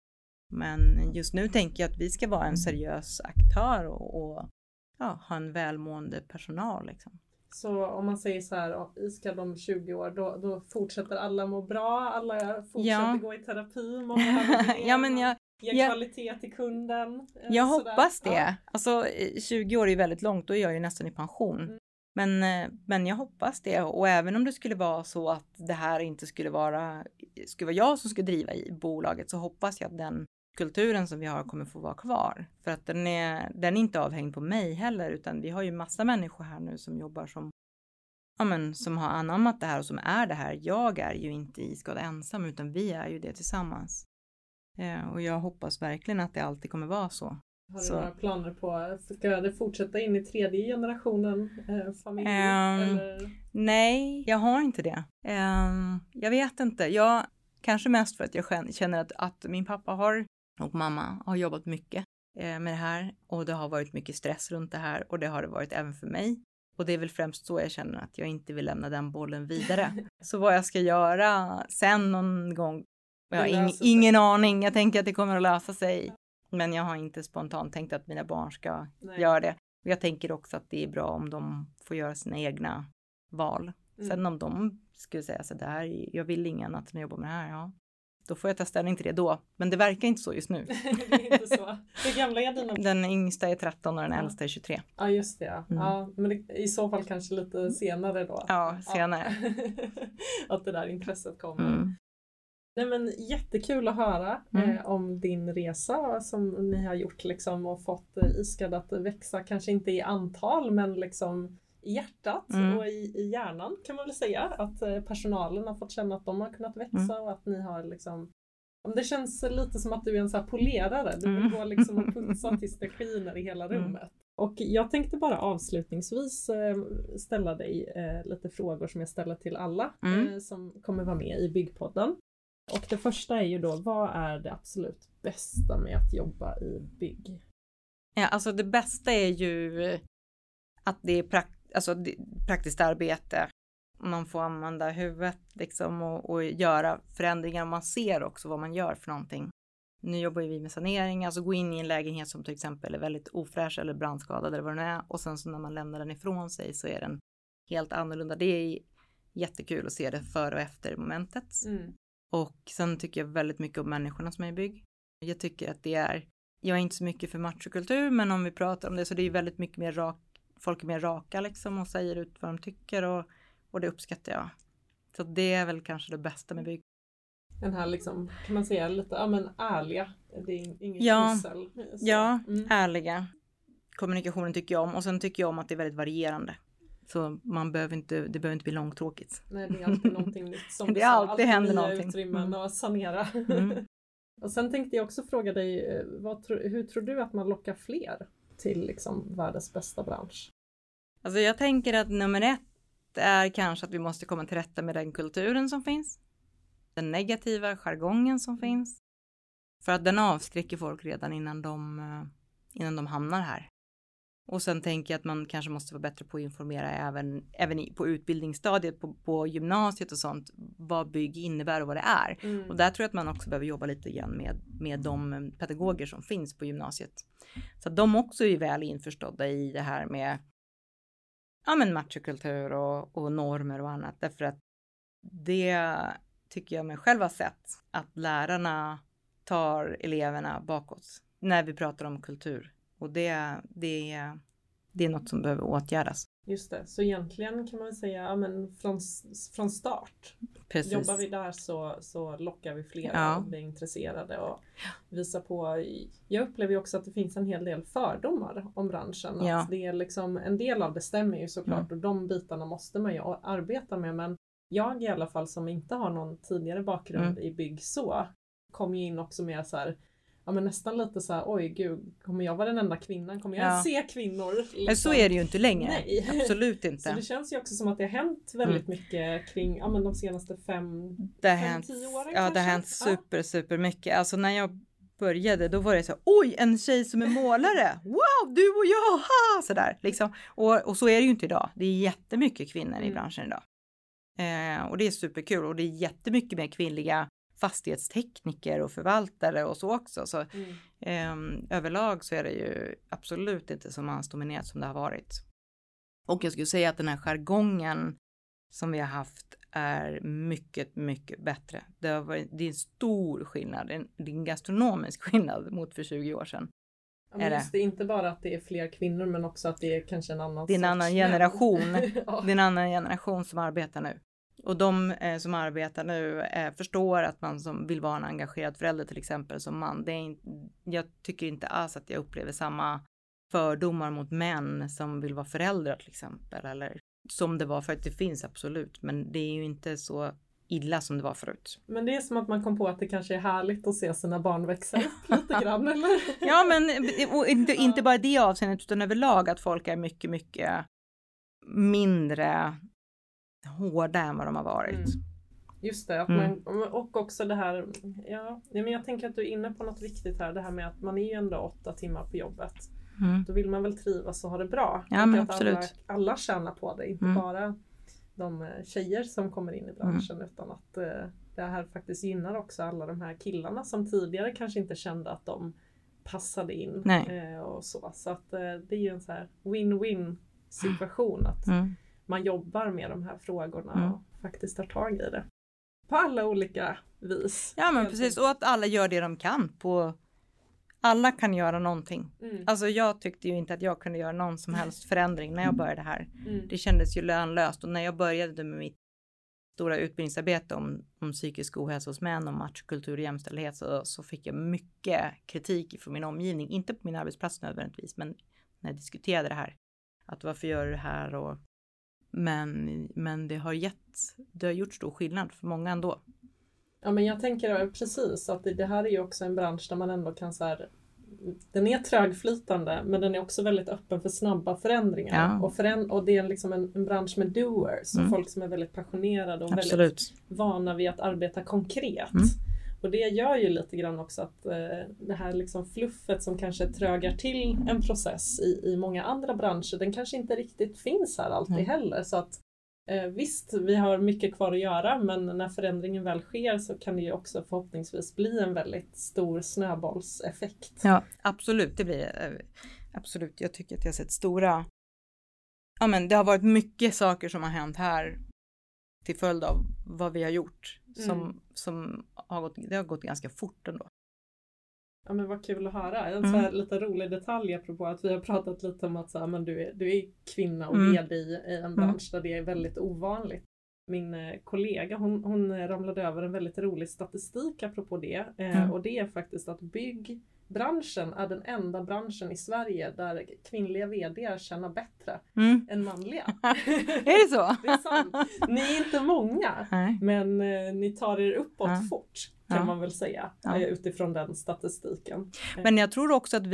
Men just nu tänker jag att vi ska vara en seriös aktör och ha en välmående personal. Liksom. Så om man säger så här, Iskard om 20 år, då fortsätter alla må bra, alla fortsätter gå i terapi, många ge kvalitet till kunden. Jag hoppas det. Ja. Alltså 20 år är väldigt långt, då är jag ju nästan i pension. Men jag hoppas det. Och även om det skulle vara så att det här inte skulle vara jag som skulle driva i bolaget, så hoppas jag att den kulturen som vi har kommer få vara kvar. För att den är inte avhängd på mig heller, utan vi har ju massa människor här nu som jobbar som har anammat det här och som är det här. Jag är ju inte Iskard ensam, utan vi är ju det tillsammans. Och jag hoppas verkligen att det alltid kommer vara så. Har du några planer på, ska det fortsätta in i tredje generationen familj? Eller? Nej, jag har inte det. Jag vet inte. Kanske mest för att jag känner att min pappa och mamma har jobbat mycket med det här. Och det har varit mycket stress runt det här. Och det har det varit även för mig. Och det är väl främst så jag känner att jag inte vill lämna den bollen vidare. Så vad jag ska göra sen någon gång, jag har ingen aning. Jag tänker att det kommer att lösa sig. Men jag har inte spontant tänkt att mina barn ska göra det. Och jag tänker också att det är bra om de får göra sina egna val. Sen om de skulle säga så där, jag vill ingen annat än att jobba med det här, då får jag ta ställning till det då. Men det verkar inte så just nu. Det är inte så. Hur gamla är dina? Den yngsta är 13 och den äldsta är 23. Ja, just det. Ja, men i så fall kanske lite senare då. Ja, senare. Att det där intresset kommer. Nej, men jättekul att höra om din resa som ni har gjort liksom, och fått Iskard att växa, kanske inte i antal men liksom i hjärtat och i hjärnan kan man väl säga, att personalen har fått känna att de har kunnat växa och att ni har liksom, det känns lite som att du är en så här polerare, du vill gå liksom och putsa tills det skiner i hela rummet. Och jag tänkte bara avslutningsvis ställa dig lite frågor som jag ställer till alla som kommer vara med i Byggpodden. Och det första är ju då, vad är det absolut bästa med att jobba i bygg? Ja, alltså det bästa är ju att det är praktiskt arbete. Man får använda huvudet liksom och göra förändringar. Man ser också vad man gör för någonting. Nu jobbar vi med sanering, alltså gå in i en lägenhet som till exempel är väldigt ofräsch eller brandskadad eller vad den är. Och sen så när man lämnar den ifrån sig så är den helt annorlunda. Det är jättekul att se det före och efter momentet. Och sen tycker jag väldigt mycket om människorna som är i bygg. Jag tycker att jag är inte så mycket för machokultur, men om vi pratar om det så det är väldigt mycket mer folk är mer raka liksom och säger ut vad de tycker och det uppskattar jag. Så det är väl kanske det bästa med bygg. Den här liksom, kan man säga lite, ärliga. Det är inget pussel. Ja, ärliga. Kommunikationen tycker jag om, och sen tycker jag om att det är väldigt varierande. Så det behöver inte bli långtråkigt. Nej, det är alltid någonting nytt som det alltid händer någonting. Utrymmen och sanera. Och sen tänkte jag också fråga dig, hur tror du att man lockar fler till liksom världens bästa bransch? Alltså jag tänker att nummer 1 är kanske att vi måste komma till rätta med den kulturen som finns. Den negativa jargongen som finns. För att den avskräcker folk redan innan de hamnar här. Och sen tänker jag att man kanske måste vara bättre på att informera även på utbildningsstadiet, på gymnasiet och sånt, vad bygg innebär och vad det är. Och där tror jag att man också behöver jobba lite grann med de pedagoger som finns på gymnasiet. Så att de också är väl införstådda i det här med machokultur och normer och annat. Därför att det tycker jag mig själv har sett, att lärarna tar eleverna bakåt när vi pratar om kultur. Och det är något som behöver åtgärdas. Just det, så egentligen kan man väl säga från start. Precis. Jobbar vi där så lockar vi flera och blir intresserade och visar på. Jag upplever ju också att det finns en hel del fördomar om branschen. Att det är liksom, en del av det stämmer ju såklart och de bitarna måste man ju arbeta med. Men jag i alla fall som inte har någon tidigare bakgrund i bygg kom ju in också med så här. Ja, men nästan lite så här, oj gud, kommer jag vara den enda kvinnan? Kommer jag se kvinnor? Liksom? Men så är det ju inte längre. Nej. Absolut inte. Så det känns ju också som att det har hänt väldigt mycket kring de senaste 5-10 åren. Ja, det har hänt super mycket. Alltså när jag började, då var det så här, oj, en tjej som är målare. Wow, du och jag, ha! Sådär, liksom. Och så är det ju inte idag. Det är jättemycket kvinnor i branschen idag. Och det är superkul. Och det är jättemycket mer kvinnliga fastighetstekniker och förvaltare och så också. Så överlag så är det ju absolut inte så mansdominerat som det har varit. Och jag skulle säga att den här jargongen som vi har haft är mycket, mycket bättre. Det är en stor skillnad. Det är en gastronomisk skillnad mot för 20 år sedan. Ja, men just det är inte bara att det är fler kvinnor men också att det är kanske en annan. Det är en annan generation. Det är en annan generation som arbetar nu. Och de som arbetar nu förstår att man som vill vara en engagerad förälder till exempel som man. Jag tycker inte alls att jag upplever samma fördomar mot män som vill vara föräldrar till exempel. Eller som det var, för att det finns absolut. Men det är ju inte så illa som det var förut. Men det är som att man kom på att det kanske är härligt att se sina barn växa upp lite grann, eller? Ja, men och inte bara det avseendet utan överlag att folk är mycket, mycket mindre hårda än vad de har varit. Just det, att man, och också det här, men jag tänker att du är inne på något viktigt här, det här med att man är ju ändå 8 timmar på jobbet. Då vill man väl trivas och ha det bra. Ja, men att absolut. Alla tjänar på det, inte bara de tjejer som kommer in i branschen utan att det här faktiskt gynnar också alla de här killarna som tidigare kanske inte kände att de passade in. Och så att det är ju en så här win-win situation att man jobbar med de här frågorna och faktiskt tar tag i det. På alla olika vis. Ja, men precis. Och att alla gör det de kan. Alla kan göra någonting. Alltså jag tyckte ju inte att jag kunde göra någon som helst förändring när jag började här. Det kändes ju lönlöst. Och när jag började med mitt stora utbildningsarbete om psykisk ohälsa hos män och machokultur och jämställdhet så fick jag mycket kritik från min omgivning. Inte på min arbetsplats nödvändigtvis, men när jag diskuterade det här. Att varför gör du det här? Men det har gjort stor skillnad för många ändå. Ja, men jag tänker precis att det här är ju också en bransch där man ändå kan så här, den är trögflytande men den är också väldigt öppen för snabba förändringar. Ja. Och det är liksom en bransch med doers och folk som är väldigt passionerade och väldigt vana vid att arbeta konkret. Och det gör ju lite grann också att det här liksom fluffet som kanske trögar till en process i många andra branscher, den kanske inte riktigt finns här alltid heller. Så att visst, vi har mycket kvar att göra, men när förändringen väl sker så kan det ju också förhoppningsvis bli en väldigt stor snöbollseffekt. Ja, absolut, det blir absolut. Jag tycker att jag har sett stora... Ja, men det har varit mycket saker som har hänt här till följd av vad vi har gjort som det har gått ganska fort ändå. Ja, men vad kul att höra. En så här lite rolig detalj apropå att vi har pratat lite om att så här, men du är kvinna och vd i en bransch där det är väldigt ovanligt. Min kollega hon ramlade över en väldigt rolig statistik apropå det. Och det är faktiskt att byggbranschen är den enda branschen i Sverige där kvinnliga vd tjänar bättre än manliga. Är det så? Det är sant. Ni är inte många, men ni tar er uppåt fort. Kan man väl säga, utifrån den statistiken. Men jag tror också att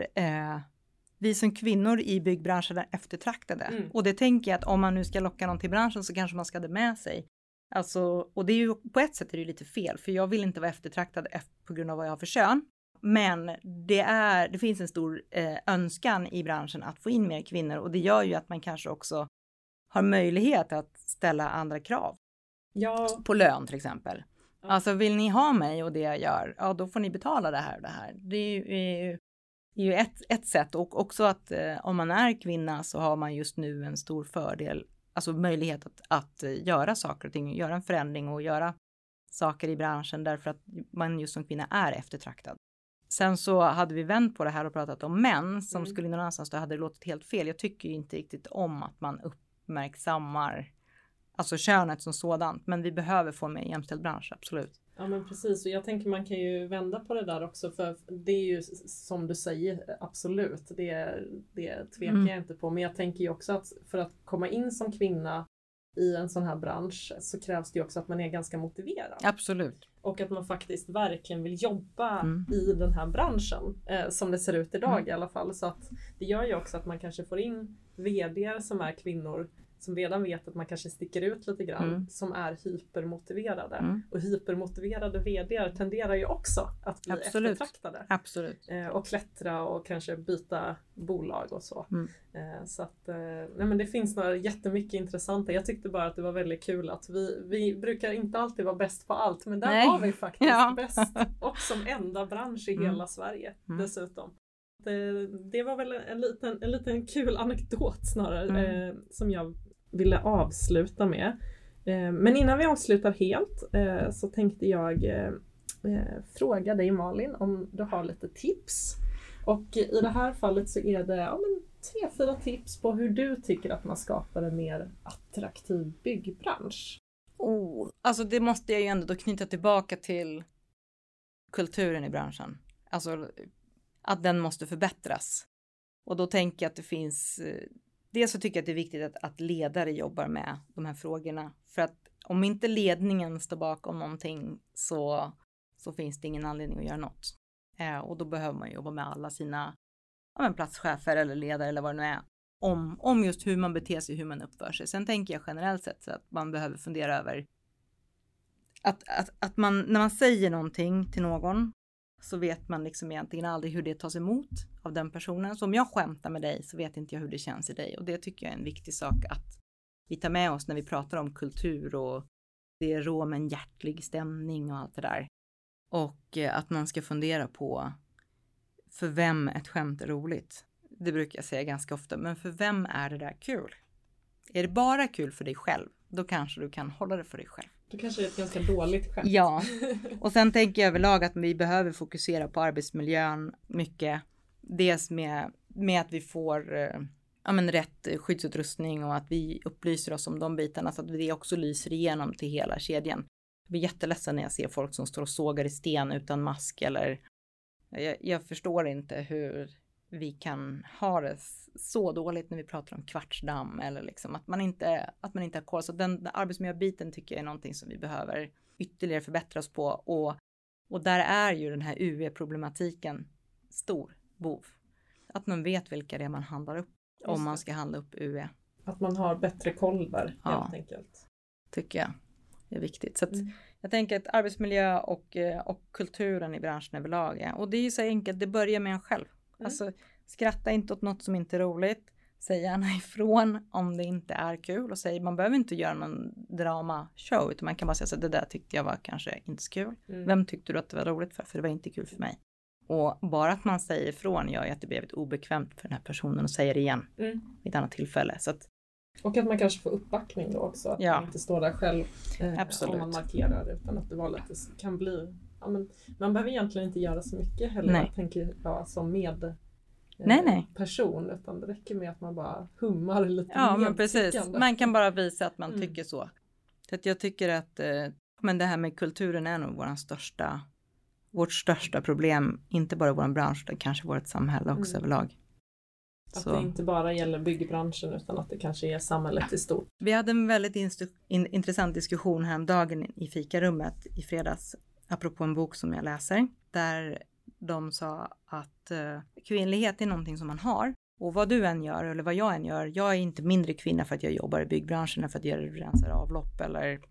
vi som kvinnor i byggbranschen är eftertraktade. Och det tänker jag att om man nu ska locka någon till branschen så kanske man ska ha det med sig. Alltså, och det är ju på ett sätt är det lite fel, för jag vill inte vara eftertraktad på grund av vad jag har för kön. Men det finns en stor önskan i branschen att få in mer kvinnor, och det gör ju att man kanske också har möjlighet att ställa andra krav. Ja. På lön till exempel. Ja. Alltså vill ni ha mig och det jag gör, ja då får ni betala det här och det här. Det är ju ett sätt, och också att om man är kvinna så har man just nu en stor fördel, alltså möjlighet att göra saker och ting, göra en förändring och göra saker i branschen därför att man just som kvinna är eftertraktad. Sen så hade vi vänt på det här och pratat om män som skulle någon annanstans, då hade det låtit helt fel. Jag tycker ju inte riktigt om att man uppmärksammar alltså könet som sådant, men vi behöver få en mer jämställd bransch, absolut. Ja men precis, och jag tänker man kan ju vända på det där också, för det är ju som du säger, absolut, det tvekar jag inte på, men jag tänker ju också att för att komma in som kvinna i en sån här bransch så krävs det ju också att man är ganska motiverad. Absolut. Och att man faktiskt verkligen vill jobba i den här branschen som det ser ut idag i alla fall. Så att det gör ju också att man kanske får in vd:ar som är kvinnor som redan vet att man kanske sticker ut lite grann, som är hypermotiverade. Och hypermotiverade vd:ar tenderar ju också att bli eftertraktade. Absolut. Och klättra och kanske byta bolag och så. Så att, nej men det finns några jättemycket intressanta. Jag tyckte bara att det var väldigt kul att vi brukar inte alltid vara bäst på allt, men där var vi faktiskt bäst. Och som enda bransch i hela Sverige dessutom. Det var väl en liten kul anekdot snarare som jag ville avsluta med. Men innan vi avslutar helt så tänkte jag fråga dig Malin om du har lite tips. Och i det här fallet så är det 3-4 tips på hur du tycker att man skapar en mer attraktiv byggbransch. Alltså det måste jag ju ändå då knyta tillbaka till kulturen i branschen. Alltså att den måste förbättras. Och då tänker jag att det finns... Dels så tycker jag att det är viktigt att ledare jobbar med de här frågorna. För att om inte ledningen står bakom någonting så finns det ingen anledning att göra något. Och då behöver man jobba med alla sina platschefer eller ledare eller vad det nu är. Om just hur man beter sig, hur man uppför sig. Sen tänker jag generellt sett så att man behöver fundera över att man, när man säger någonting till någon, så vet man liksom egentligen aldrig hur det tas emot av den personen. Så om jag skämtar med dig så vet inte jag hur det känns i dig. Och det tycker jag är en viktig sak att vi tar med oss när vi pratar om kultur och det är rå med en hjärtlig stämning och allt det där. Och att man ska fundera på för vem ett skämt är roligt. Det brukar jag säga ganska ofta. Men för vem är det där kul? Är det bara kul för dig själv? Då kanske du kan hålla det för dig själv. Det kanske är ett ganska dåligt skämt. Ja, och sen tänker jag överlag att vi behöver fokusera på arbetsmiljön mycket. Dels med att vi får rätt skyddsutrustning och att vi upplyser oss om de bitarna så att det också lyser igenom till hela kedjan. Jag blir jätteledsen när jag ser folk som står och sågar i sten utan mask. Eller jag förstår inte hur vi kan ha det så dåligt när vi pratar om kvartsdamm eller liksom att man inte har koll. Så den arbetsmiljöbiten tycker jag är någonting som vi behöver ytterligare förbättra oss på. Och där är ju den här UE-problematiken stor bov. Att man vet vilka det är man handlar upp om man ska handla upp UE. Att man har bättre koll där helt enkelt. Tycker jag är viktigt. Så att jag tänker att arbetsmiljö och kulturen i branschen överlag. Ja. Och det är ju så enkelt, det börjar med en själv. Alltså skratta inte åt något som inte är roligt. Säg gärna ifrån om det inte är kul. Och säg, man behöver inte göra någon drama-show. Utan man kan bara säga så det där tyckte jag var kanske inte så kul. Vem tyckte du att det var roligt för? För det var inte kul för mig. Och bara att man säger ifrån gör ju att det blir obekvämt för den här personen att säga det igen. Vid ett annat tillfälle. Så att, och att man kanske får uppbackning då också. Att man inte står där själv om man markerar. Utan att det var lite, kan bli... Ja, men man behöver egentligen inte göra så mycket heller. Jag tänker som med person. Utan det räcker med att man bara hummar lite. Ja, men precis. Man kan bara visa att man tycker så. Så att jag tycker att det här med kulturen är nog vårt största problem. Inte bara vår bransch, utan kanske vårt samhälle också överlag. Att det inte bara gäller byggbranschen utan att det kanske är samhället i stort. Vi hade en väldigt intressant diskussion häromdagen i fikarummet i fredags. Apropå en bok som jag läser. Där de sa att kvinnlighet är någonting som man har. Och vad du än gör eller vad jag än gör. Jag är inte mindre kvinna för att jag jobbar i byggbranschen. För att jag rensar avlopp eller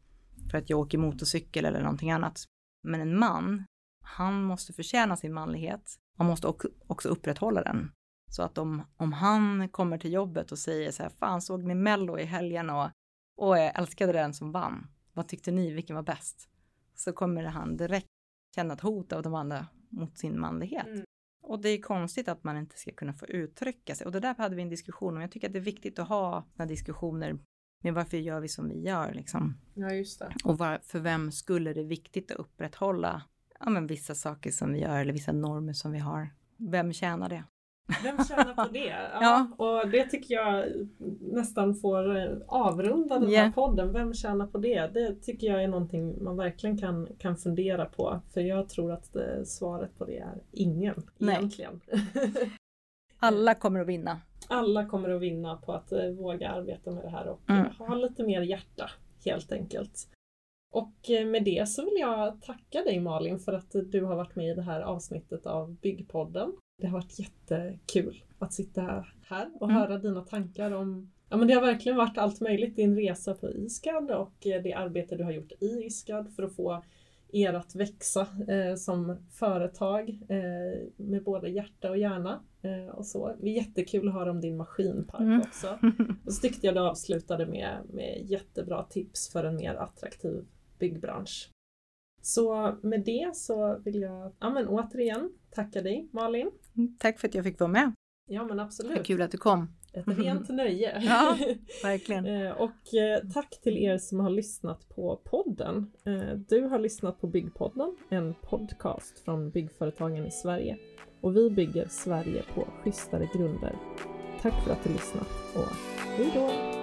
för att jag åker motorcykel eller någonting annat. Men en man, han måste förtjäna sin manlighet. Han måste också upprätthålla den. Så att om han kommer till jobbet och säger så här, fan såg ni Mello i helgen och jag älskade den som vann. Vad tyckte ni, vilken var bäst? Så kommer han direkt känna ett hot av de andra mot sin manlighet. Och det är konstigt att man inte ska kunna få uttrycka sig. Och det där hade vi en diskussion om. Jag tycker att det är viktigt att ha några diskussioner med varför gör vi som vi gör liksom. Ja, just det. Och för vem skulle det viktigt att upprätthålla vissa saker som vi gör eller vissa normer som vi har. Vem tjänar det? Vem tjänar på det? Ja. Och det tycker jag nästan får avrunda den här podden. Vem tjänar på det? Det tycker jag är någonting man verkligen kan fundera på. För jag tror att svaret på det är ingen egentligen. Alla kommer att vinna. Alla kommer att vinna på att våga arbeta med det här och ha lite mer hjärta helt enkelt. Och med det så vill jag tacka dig Malin för att du har varit med i det här avsnittet av Byggpodden. Det har varit jättekul att sitta här och höra dina tankar om... Ja, men det har verkligen varit allt möjligt. Din resa på ISCAD och det arbete du har gjort i ISCAD för att få er att växa som företag med både hjärta och hjärna och så. Det är jättekul att höra om din maskinpark också. Och så tyckte jag du avslutade med jättebra tips för en mer attraktiv byggbransch. Så med det så vill jag återigen tacka dig Malin. Tack för att jag fick vara med. Ja men absolut. Kul att du kom. Ett rent nöje. Ja, verkligen. Och tack till er som har lyssnat på podden. Du har lyssnat på Byggpodden, en podcast från byggföretagen i Sverige. Och vi bygger Sverige på schysstare grunder. Tack för att du lyssnat och hej då!